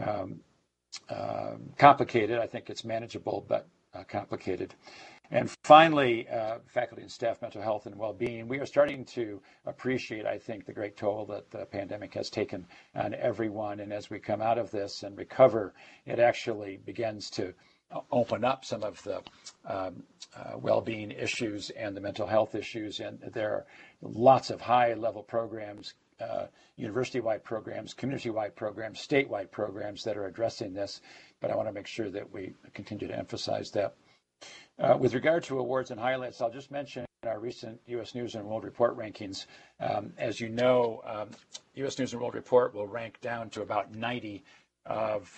complicated. I think it's manageable, but complicated. And finally, faculty and staff mental health and well-being. We are starting to appreciate, I think, the great toll that the pandemic has taken on everyone. And as we come out of this and recover, it actually begins to open up some of the well-being issues and the mental health issues. And there are lots of high-level programs, university-wide programs, community-wide programs, statewide programs that are addressing this. But I want to make sure that we continue to emphasize that. With regard to awards and highlights, I'll just mention our recent U.S. News and World Report rankings. As you know, U.S. News and World Report will rank down to about 90 of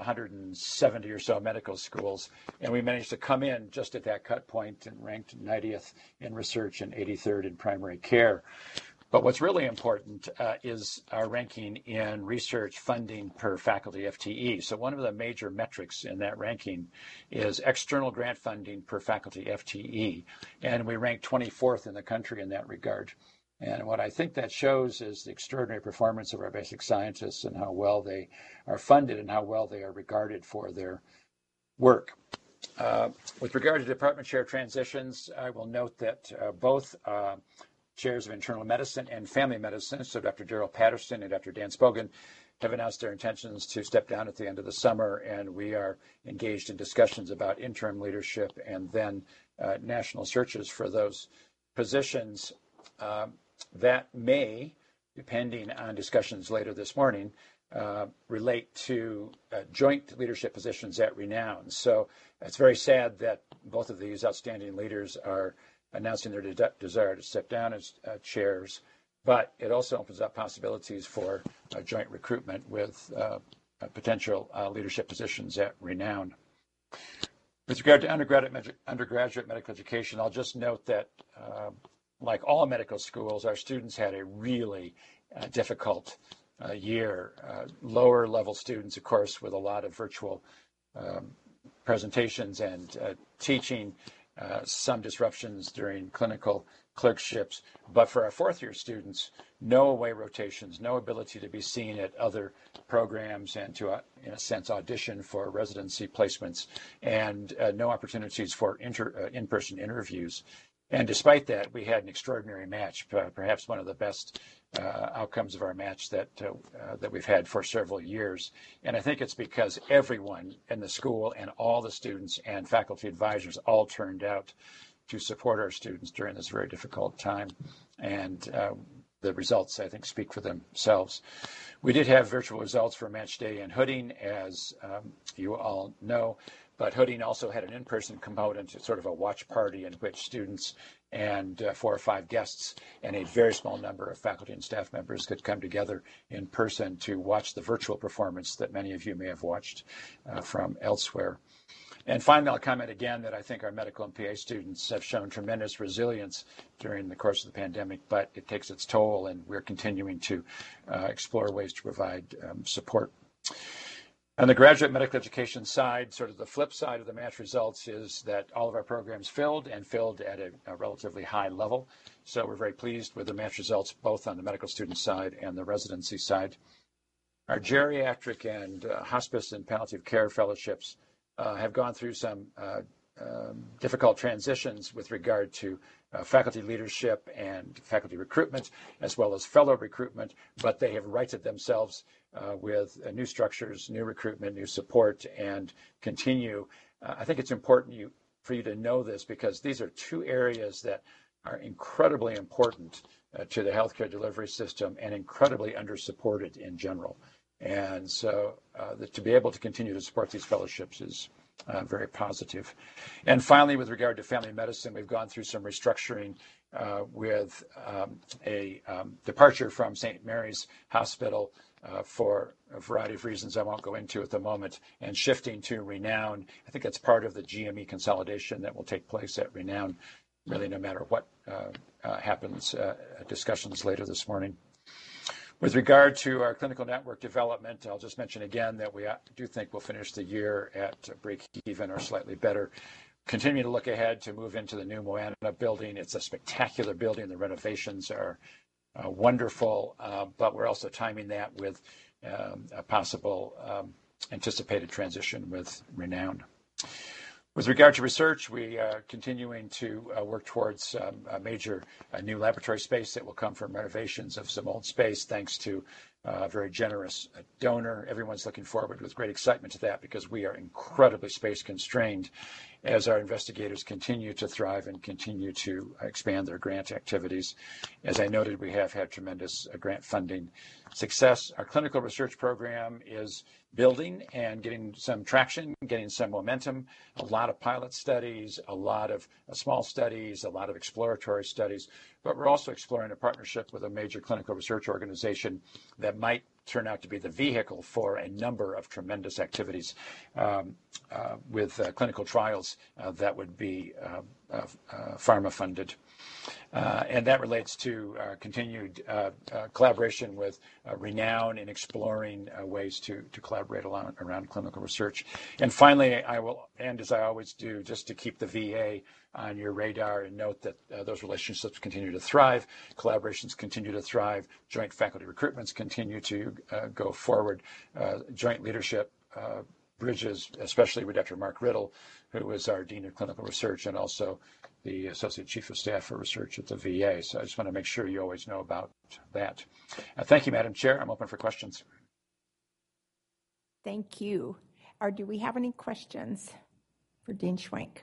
170 or so medical schools, and we managed to come in just at that cut point and ranked 90th in research and 83rd in primary care. But what's really important is our ranking in research funding per faculty FTE. So one of the major metrics in that ranking is external grant funding per faculty FTE. And we ranked 24th in the country in that regard. And what I think that shows is the extraordinary performance of our basic scientists and how well they are funded and how well they are regarded for their work. With regard to department chair transitions, I will note that both chairs of internal medicine and family medicine, so Dr. Daryl Patterson and Dr. Dan Spogan, have announced their intentions to step down at the end of the summer, and we are engaged in discussions about interim leadership and then national searches for those positions. That may, depending on discussions later this morning, relate to joint leadership positions at Renown. So it's very sad that both of these outstanding leaders are announcing their desire to step down as chairs, but it also opens up possibilities for joint recruitment with potential leadership positions at Renown. With regard to undergraduate medical education, I'll just note that like all medical schools, our students had a really difficult year. Lower level students, of course, with a lot of virtual presentations and teaching, some disruptions during clinical clerkships. But for our fourth year students, no away rotations, no ability to be seen at other programs and to, in a sense, audition for residency placements, and no opportunities for in-person interviews. And despite that, we had an extraordinary match, perhaps one of the best outcomes of our match that we've had for several years. And I think it's because everyone in the school and all the students and faculty advisors all turned out to support our students during this very difficult time. And the results, I think, speak for themselves. We did have virtual results for match day in Hooding, as you all know. But Hooding also had an in-person component, sort of a watch party in which students and 4 or 5 guests and a very small number of faculty and staff members could come together in person to watch the virtual performance that many of you may have watched from elsewhere. And finally, I'll comment again that I think our medical and PA students have shown tremendous resilience during the course of the pandemic, but it takes its toll, and we're continuing to explore ways to provide support. On the graduate medical education side, sort of the flip side of the match results is that all of our programs filled and filled at a relatively high level. So we're very pleased with the match results, both on the medical student side and the residency side. Our geriatric and hospice and palliative care fellowships have gone through some difficult transitions with regard to faculty leadership and faculty recruitment, as well as fellow recruitment, but they have righted themselves with new structures, new recruitment, new support, and continue. I think it's important for you to know this, because these are 2 areas that are incredibly important to the healthcare delivery system and incredibly under-supported in general. And so to be able to continue to support these fellowships is very positive. And finally, with regard to family medicine, we've gone through some restructuring with a departure from St. Mary's Hospital for a variety of reasons I won't go into at the moment, and shifting to Renown. I think that's part of the GME consolidation that will take place at Renown, really no matter what happens, discussions later this morning. With regard to our clinical network development, I'll just mention again that we do think we'll finish the year at break even or slightly better. Continue to look ahead to move into the new Moana building. It's a spectacular building. The renovations are wonderful, but we're also timing that with a possible anticipated transition with Renown. With regard to research, we are continuing to work towards a major new laboratory space that will come from renovations of some old space, thanks to a very generous donor. Everyone's looking forward with great excitement to that because we are incredibly space constrained as our investigators continue to thrive and continue to expand their grant activities. As I noted, we have had tremendous grant funding success. Our clinical research program is building and getting some traction, getting some momentum, a lot of pilot studies, a lot of small studies, a lot of exploratory studies, but we're also exploring a partnership with a major clinical research organization that might turn out to be the vehicle for a number of tremendous activities with clinical trials that would be pharma funded. And that relates to continued collaboration with Renown in exploring ways to collaborate around clinical research. And finally, I will end, as I always do, just to keep the VA on your radar and note that those relationships continue to thrive, collaborations continue to thrive, joint faculty recruitments continue to go forward, joint leadership bridges, especially with Dr. Mark Riddle, who is our Dean of Clinical Research and also the Associate Chief of Staff for Research at the VA. So I just want to make sure you always know about that. Thank you, Madam Chair. I'm open for questions. Thank you. Or do we have any questions for Dean Schwenk?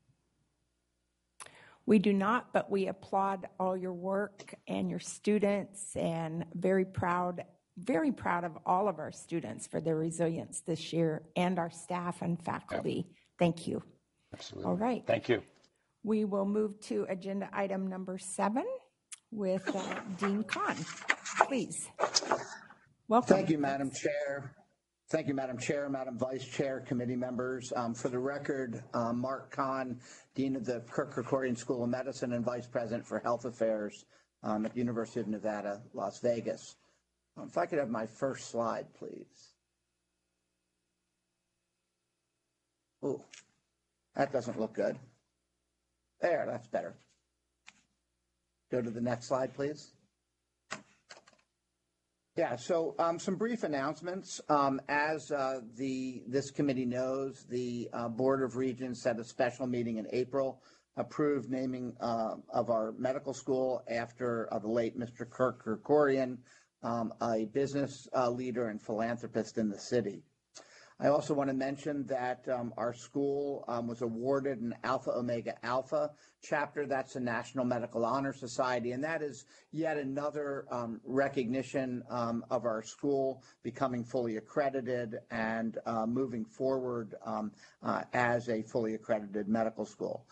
We do not, but we applaud all your work and your students, and very proud of all of our students for their resilience this year, and our staff and faculty. Yeah. Thank you. Absolutely. All right. Thank you. We will move to agenda item number 7 with Dean Kahn. Please. Welcome. Thank you, Madam Chair. Thank you, Madam Chair, Madam Vice Chair, committee members. For the record, Mark Kahn, Dean of the Kirk Kerkorian School of Medicine and Vice President for Health Affairs at the University of Nevada, Las Vegas. If I could have my first slide, please. Ooh, that doesn't look good. There, that's better. Go to the next slide, please. Yeah, so some brief announcements. As this committee knows, the Board of Regents had a special meeting in April, approved naming of our medical school after the late Mr. Kirk Kerkorian, a business leader and philanthropist in the city. I also want to mention that our school was awarded an Alpha Omega Alpha chapter. That's the National Medical Honor Society, and that is yet another recognition of our school becoming fully accredited and moving forward as a fully accredited medical school.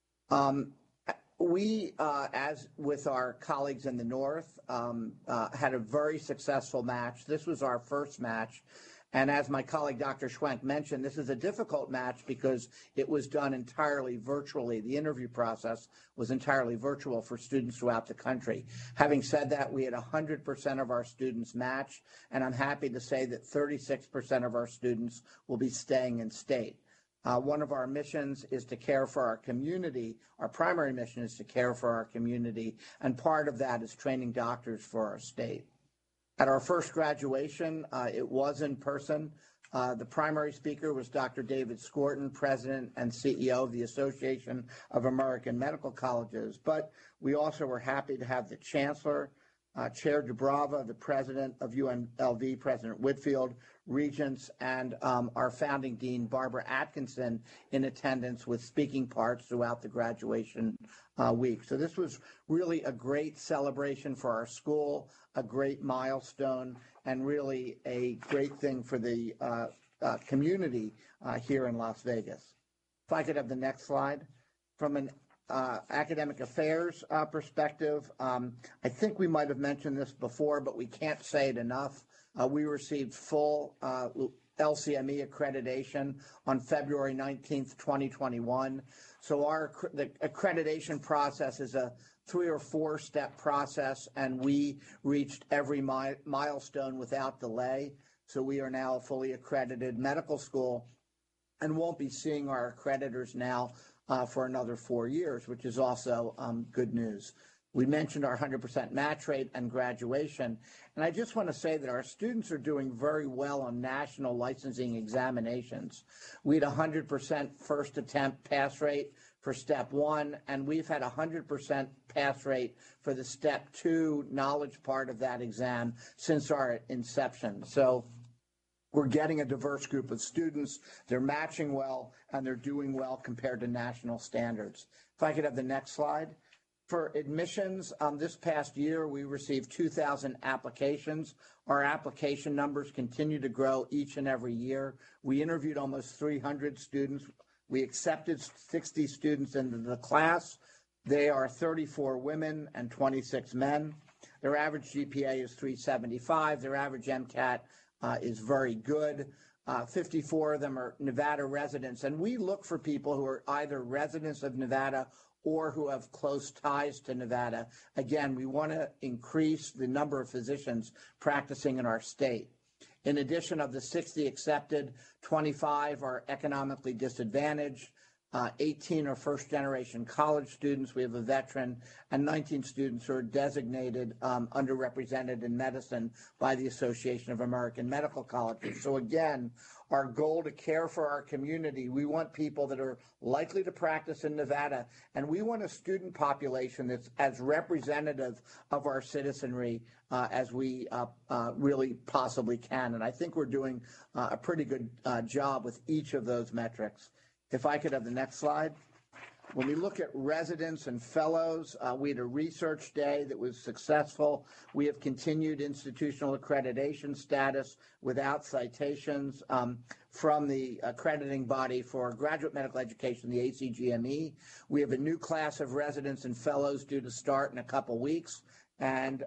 We, as with our colleagues in the North, had a very successful match. This was our first match. And as my colleague, Dr. Schwenk, mentioned, this is a difficult match because it was done entirely virtually. The interview process was entirely virtual for students throughout the country. Having said that, we had 100% of our students match, and I'm happy to say that 36% of our students will be staying in state. One of our missions is to care for our community. Our primary mission is to care for our community, and part of that is training doctors for our state. At our first graduation, it was in person. The primary speaker was Dr. David Skorton, President and CEO of the Association of American Medical Colleges. But we also were happy to have the Chancellor, Chair Dubrava, the President of UNLV, President Whitfield, Regents, and our founding Dean, Barbara Atkinson, in attendance with speaking parts throughout the graduation week. So this was really a great celebration for our school, a great milestone, and really a great thing for the community here in Las Vegas. If I could have the next slide. From an academic affairs perspective, I think we might have mentioned this before, but we can't say it enough. We received full LCME accreditation on February 19th, 2021. So the accreditation process is a 3 or 4 step process, and we reached every milestone without delay. So we are now a fully accredited medical school and won't be seeing our accreditors now for another 4 years, which is also good news. We mentioned our 100% match rate and graduation, and I just want to say that our students are doing very well on national licensing examinations. We had 100% first attempt pass rate for step 1, and we've had 100% pass rate for the step 2 knowledge part of that exam since our inception. So we're getting a diverse group of students. They're matching well, and they're doing well compared to national standards. If I could have the next slide. For admissions, this past year, we received 2,000 applications. Our application numbers continue to grow each and every year. We interviewed almost 300 students. We accepted 60 students into the class. They are 34 women and 26 men. Their average GPA is 375. Their average MCAT is very good. 54 of them are Nevada residents. And we look for people who are either residents of Nevada or who have close ties to Nevada. Again, we want to increase the number of physicians practicing in our state. In addition, of the 60 accepted, 25 are economically disadvantaged, 18 are first-generation college students. We have a veteran, and 19 students who are designated underrepresented in medicine by the Association of American Medical Colleges. So again, our goal to care for our community, we want people that are likely to practice in Nevada, and we want a student population that's as representative of our citizenry as we really possibly can. And I think we're doing a pretty good job with each of those metrics. If I could have the next slide. When we look at residents and fellows, we had a research day that was successful. We have continued institutional accreditation status without citations from the accrediting body for graduate medical education, the ACGME. We have a new class of residents and fellows due to start in a couple weeks, and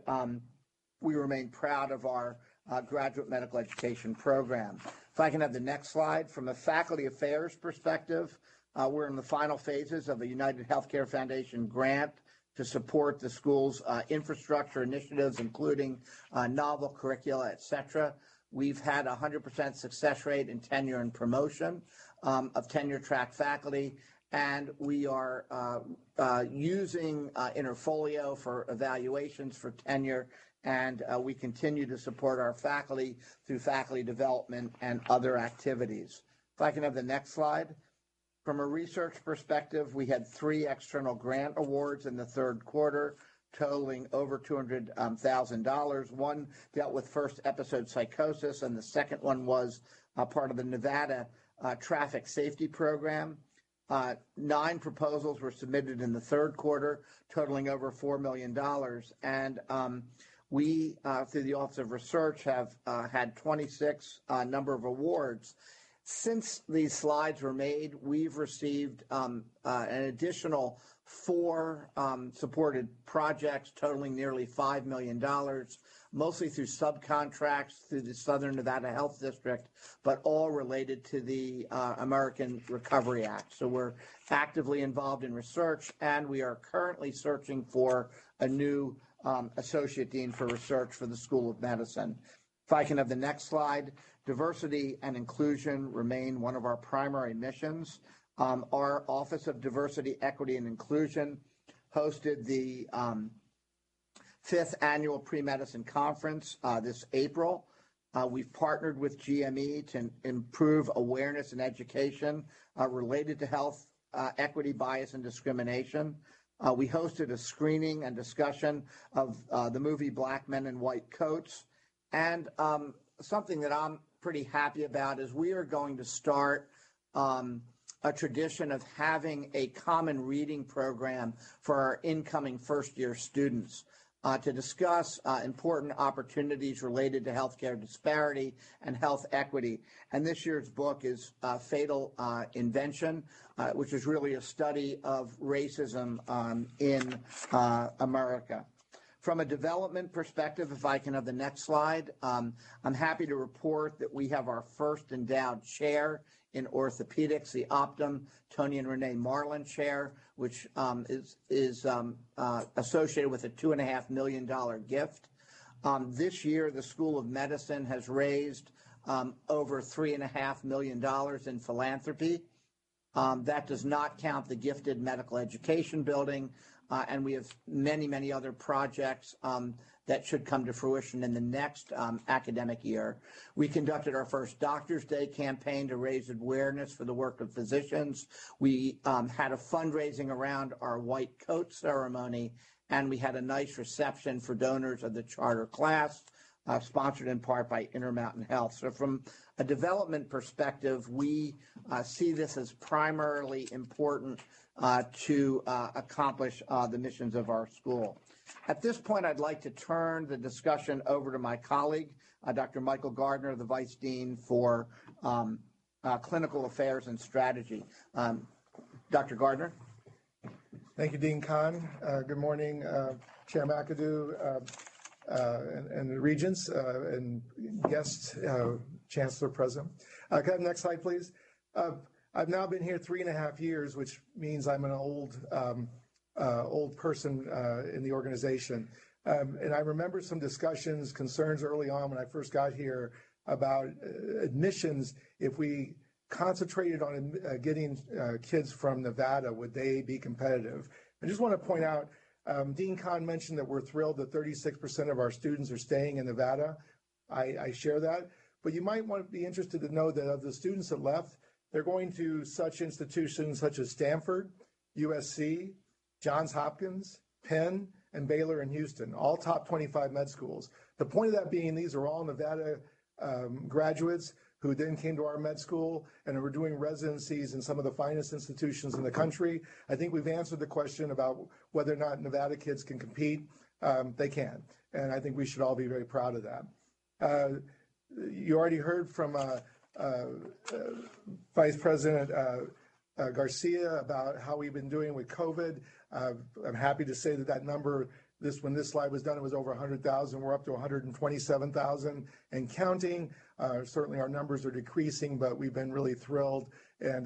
we remain proud of our graduate medical education program. If I can have the next slide. From a faculty affairs perspective, we're in the final phases of a United Healthcare Foundation grant to support the school's infrastructure initiatives, including novel curricula, et cetera. We've had a 100% success rate in tenure and promotion of tenure-track faculty, and we are using Interfolio for evaluations for tenure, and we continue to support our faculty through faculty development and other activities. If I can have the next slide. From a research perspective, we had 3 external grant awards in the third quarter, totaling over $200,000. One dealt with first episode psychosis, and the second one was part of the Nevada Traffic Safety Program. 9 proposals were submitted in the third quarter, totaling over $4 million. And we, through the Office of Research, have had 26 number of awards. Since these slides were made, we've received an additional 4 supported projects totaling nearly $5 million, mostly through subcontracts through the Southern Nevada Health District, but all related to the American Recovery Act. So we're actively involved in research, and we are currently searching for a new Associate Dean for Research for the School of Medicine. If I can have the next slide. Diversity and inclusion remain one of our primary missions. Our Office of Diversity, Equity, and Inclusion hosted the 5th Annual Pre-Medicine Conference this April. We've partnered with GME to improve awareness and education related to health, equity, bias, and discrimination. We hosted a screening and discussion of the movie Black Men in White Coats. And something that I'm pretty happy about is we are going to start a tradition of having a common reading program for our incoming first-year students to discuss important opportunities related to healthcare disparity and health equity. And this year's book is Fatal Invention, which is really a study of racism in America. From a development perspective, if I can have the next slide, I'm happy to report that we have our first endowed chair in orthopedics, the Optum Tony and Renee Marlin Chair, which is associated with a $2.5 million gift. This year, the School of Medicine has raised over $3.5 million in philanthropy. That does not count the gifted medical education building, and we have many, many other projects that should come to fruition in the next academic year. We conducted our first Doctor's Day campaign to raise awareness for the work of physicians. We had a fundraising around our white coat ceremony, and we had a nice reception for donors of the charter class, sponsored in part by Intermountain Health. So from a development perspective, we see this as primarily important to accomplish the missions of our school. At this point, I'd like to turn the discussion over to my colleague, Dr. Michael Gardner, the Vice Dean for Clinical Affairs and Strategy. Dr. Gardner. Thank you, Dean Kahn. Good morning, Chair McAdoo and the Regents and guests, Chancellor present. Can I have the next slide, please? I've now been here 3.5 years, which means I'm an old person in the organization. And I remember some discussions, concerns early on when I first got here about admissions. If we concentrated on getting kids from Nevada, would they be competitive? I just want to point out, Dean Kahn mentioned that we're thrilled that 36% of our students are staying in Nevada. I share that. But you might want to be interested to know that of the students that left, they're going to such institutions such as Stanford, USC, Johns Hopkins, Penn, and Baylor and Houston, all top 25 med schools. The point of that being these are all Nevada graduates who then came to our med school and are doing residencies in some of the finest institutions in the country. I think we've answered the question about whether or not Nevada kids can compete. They can, and I think we should all be very proud of that. You already heard from Vice President Garcia about how we've been doing with COVID. I'm happy to say that number, when this slide was done, it was over 100,000. We're up to 127,000 and counting. Certainly our numbers are decreasing, but we've been really thrilled and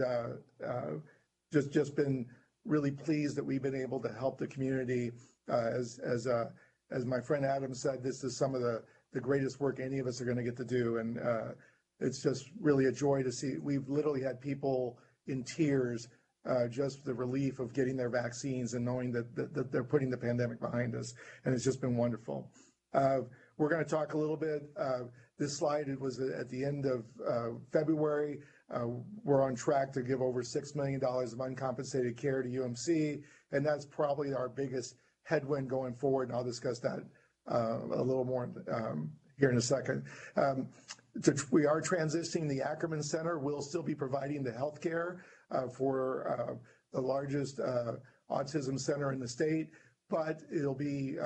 just been really pleased that we've been able to help the community. As my friend Adam said, this is some of the greatest work any of us are going to get to do. And it's just really a joy to see. We've literally had people in tears, just the relief of getting their vaccines and knowing that they're putting the pandemic behind us. And it's just been wonderful. We're going to talk a little bit. This slide, it was at the end of February. We're on track to give over $6 million of uncompensated care to UMC, and that's probably our biggest headwind going forward, and I'll discuss that a little more here in a second. We are transitioning the Ackerman Center. We'll still be providing the health care for the largest autism center in the state, but it'll be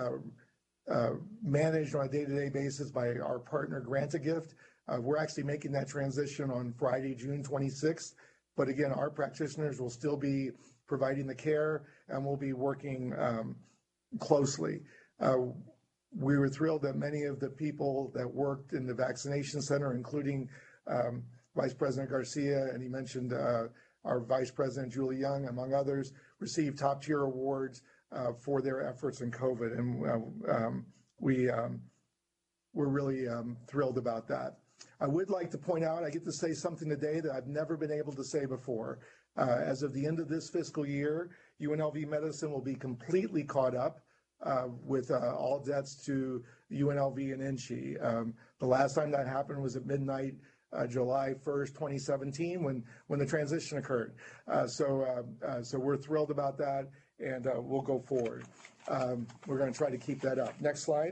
managed on a day-to-day basis by our partner Grant-A-Gift. We're actually making that transition on Friday, June 26th. But again, our practitioners will still be providing the care and we'll be working closely. We were thrilled that many of the people that worked in the vaccination center, including Vice President Garcia, and he mentioned our Vice President Julie Young, among others, received top-tier awards for their efforts in COVID. And we're really thrilled about that. I would like to point out, I get to say something today that I've never been able to say before. As of the end of this fiscal year, UNLV Medicine will be completely caught up with all debts to UNLV and NSHE. The last time that happened was at midnight, July 1st, 2017, when the transition occurred. So we're thrilled about that, and we'll go forward. We're going to try to keep that up. Next slide.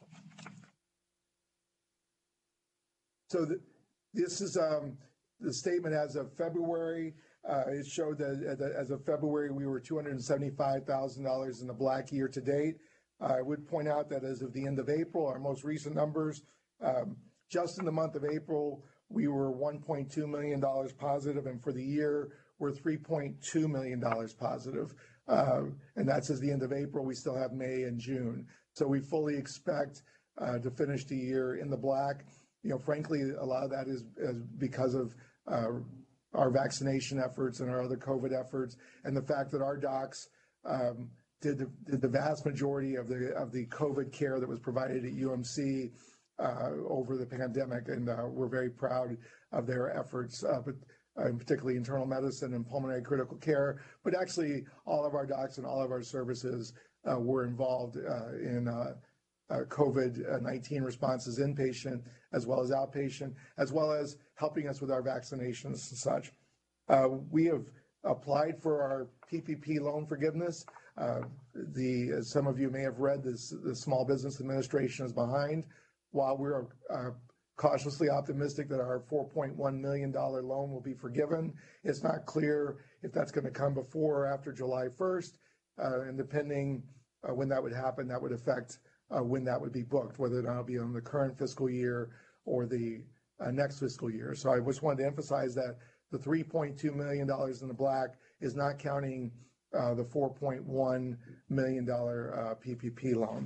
So this is the statement as of February. It showed that as of February, we were $275,000 in the black year to date. I would point out that as of the end of April, our most recent numbers, just in the month of April, we were $1.2 million positive, and for the year, we're $3.2 million positive. And that's as the end of April. We still have May and June. So we fully expect to finish the year in the black. Frankly, a lot of that is because of our vaccination efforts and our other COVID efforts, and the fact that our docs did the vast majority of the COVID care that was provided at UMC over the pandemic, and we're very proud of their efforts, but particularly internal medicine and pulmonary critical care. But actually, all of our docs and all of our services were involved in COVID-19 responses, inpatient as well as outpatient, as well as helping us with our vaccinations and such. We have applied for our PPP loan forgiveness. As some of you may have read, the Small Business Administration is behind. While we're cautiously optimistic that our $4.1 million loan will be forgiven, it's not clear if that's going to come before or after July 1st. And depending when that would happen, that would affect when that would be booked, whether or not it'll be on the current fiscal year or the next fiscal year. So I just wanted to emphasize that the $3.2 million in the black is not counting the $4.1 million PPP loan.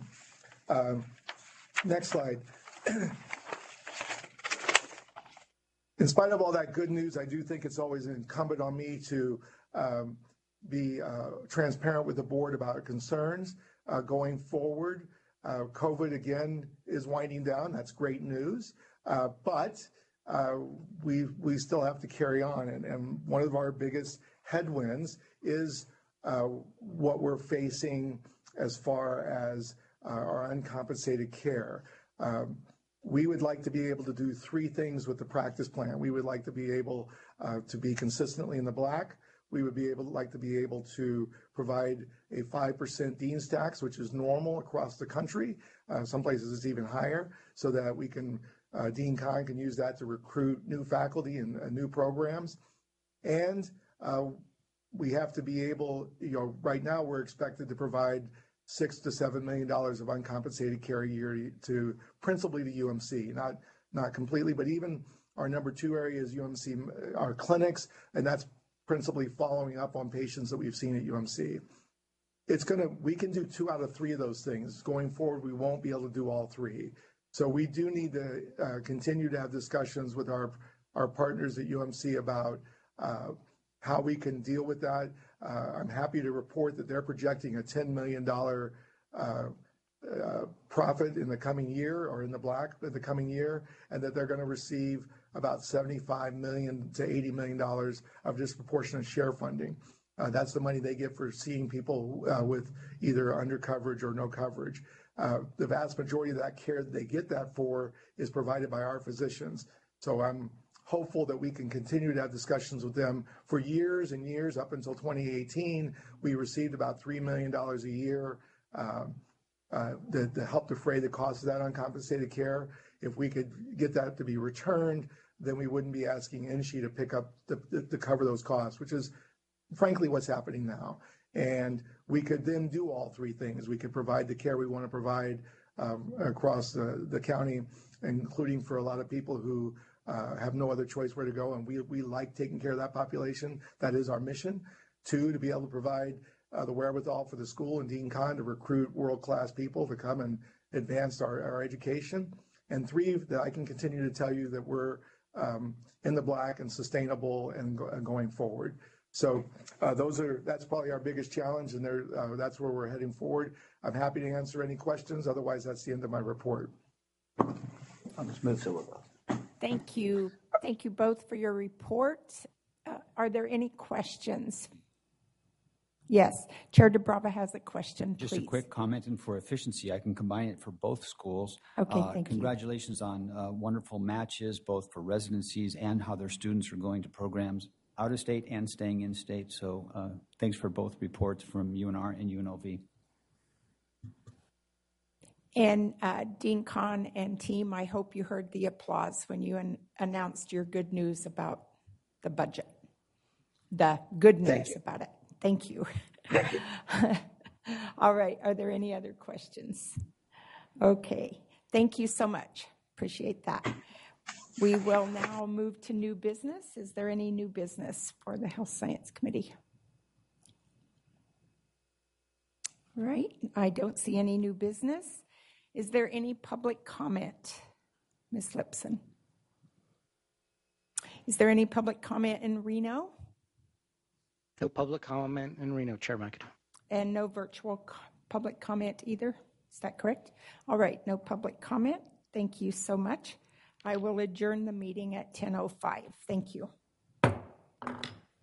Next slide. In spite of all that good news, I do think it's always incumbent on me to be transparent with the board about our concerns going forward. COVID, again, is winding down. That's great news. But we still have to carry on. And one of our biggest headwinds is what we're facing as far as our uncompensated care. We would like to be able to do three things with the practice plan. We would like to be able to be consistently in the black. We would like to be able to provide a 5% Dean's tax, which is normal across the country. Some places it's even higher, so that we can, Dean Kahn can use that to recruit new faculty and new programs. And we have to be able, right now we're expected to provide $6 to $7 million of uncompensated care a year to principally to UMC, not completely, but even our number two area is UMC, our clinics, and that's principally following up on patients that we've seen at UMC. We can do 2 out of 3 of those things. Going forward, we won't be able to do all 3. So we do need to continue to have discussions with our partners at UMC about how we can deal with that. I'm happy to report that they're projecting a $10 million profit in the coming year, or in the black in the coming year, and that they're going to receive about $75 million to $80 million of disproportionate share funding. That's the money they get for seeing people with either under coverage or no coverage. The vast majority of that care that they get that for is provided by our physicians. So I'm hopeful that we can continue to have discussions with them. For years and years, up until 2018, we received about $3 million a year to help defray the cost of that uncompensated care. If we could get that to be returned, then we wouldn't be asking NSHE to pick up to cover those costs, which is frankly what's happening now. And we could then do all 3 things. We could provide the care we want to provide across the county, including for a lot of people who have no other choice where to go, and we like taking care of that population. That is our mission. 2, to be able to provide the wherewithal for the school and Dean Kahn to recruit world-class people to come and advance our education. And 3, that I can continue to tell you that we're in the black and sustainable and going forward. So that's probably our biggest challenge, and that's where we're heading forward. I'm happy to answer any questions. Otherwise, that's the end of my report. Thank you. Thank you both for your report. Are there any questions? Yes, Chair DeBrava has a question, please. Just a quick comment, and for efficiency, I can combine it for both schools. Okay, thank you. Congratulations on wonderful matches, both for residencies and how their students are going to programs out of state and staying in state. So thanks for both reports from UNR and UNLV. And Dean Kahn and team, I hope you heard the applause when you announced your good news about the budget. The good news about it. Thank you. Thank you. All right. Are there any other questions? Okay. Thank you so much. Appreciate that. We will now move to new business. Is there any new business for the Health Science Committee? All right, I don't see any new business. Is there any public comment, Ms. Lipson? Is there any public comment in Reno? No public comment in Reno, Chair McAdoo. And no virtual public comment either? Is that correct? All right, no public comment. Thank you so much. I will adjourn the meeting at 10:05. Thank you.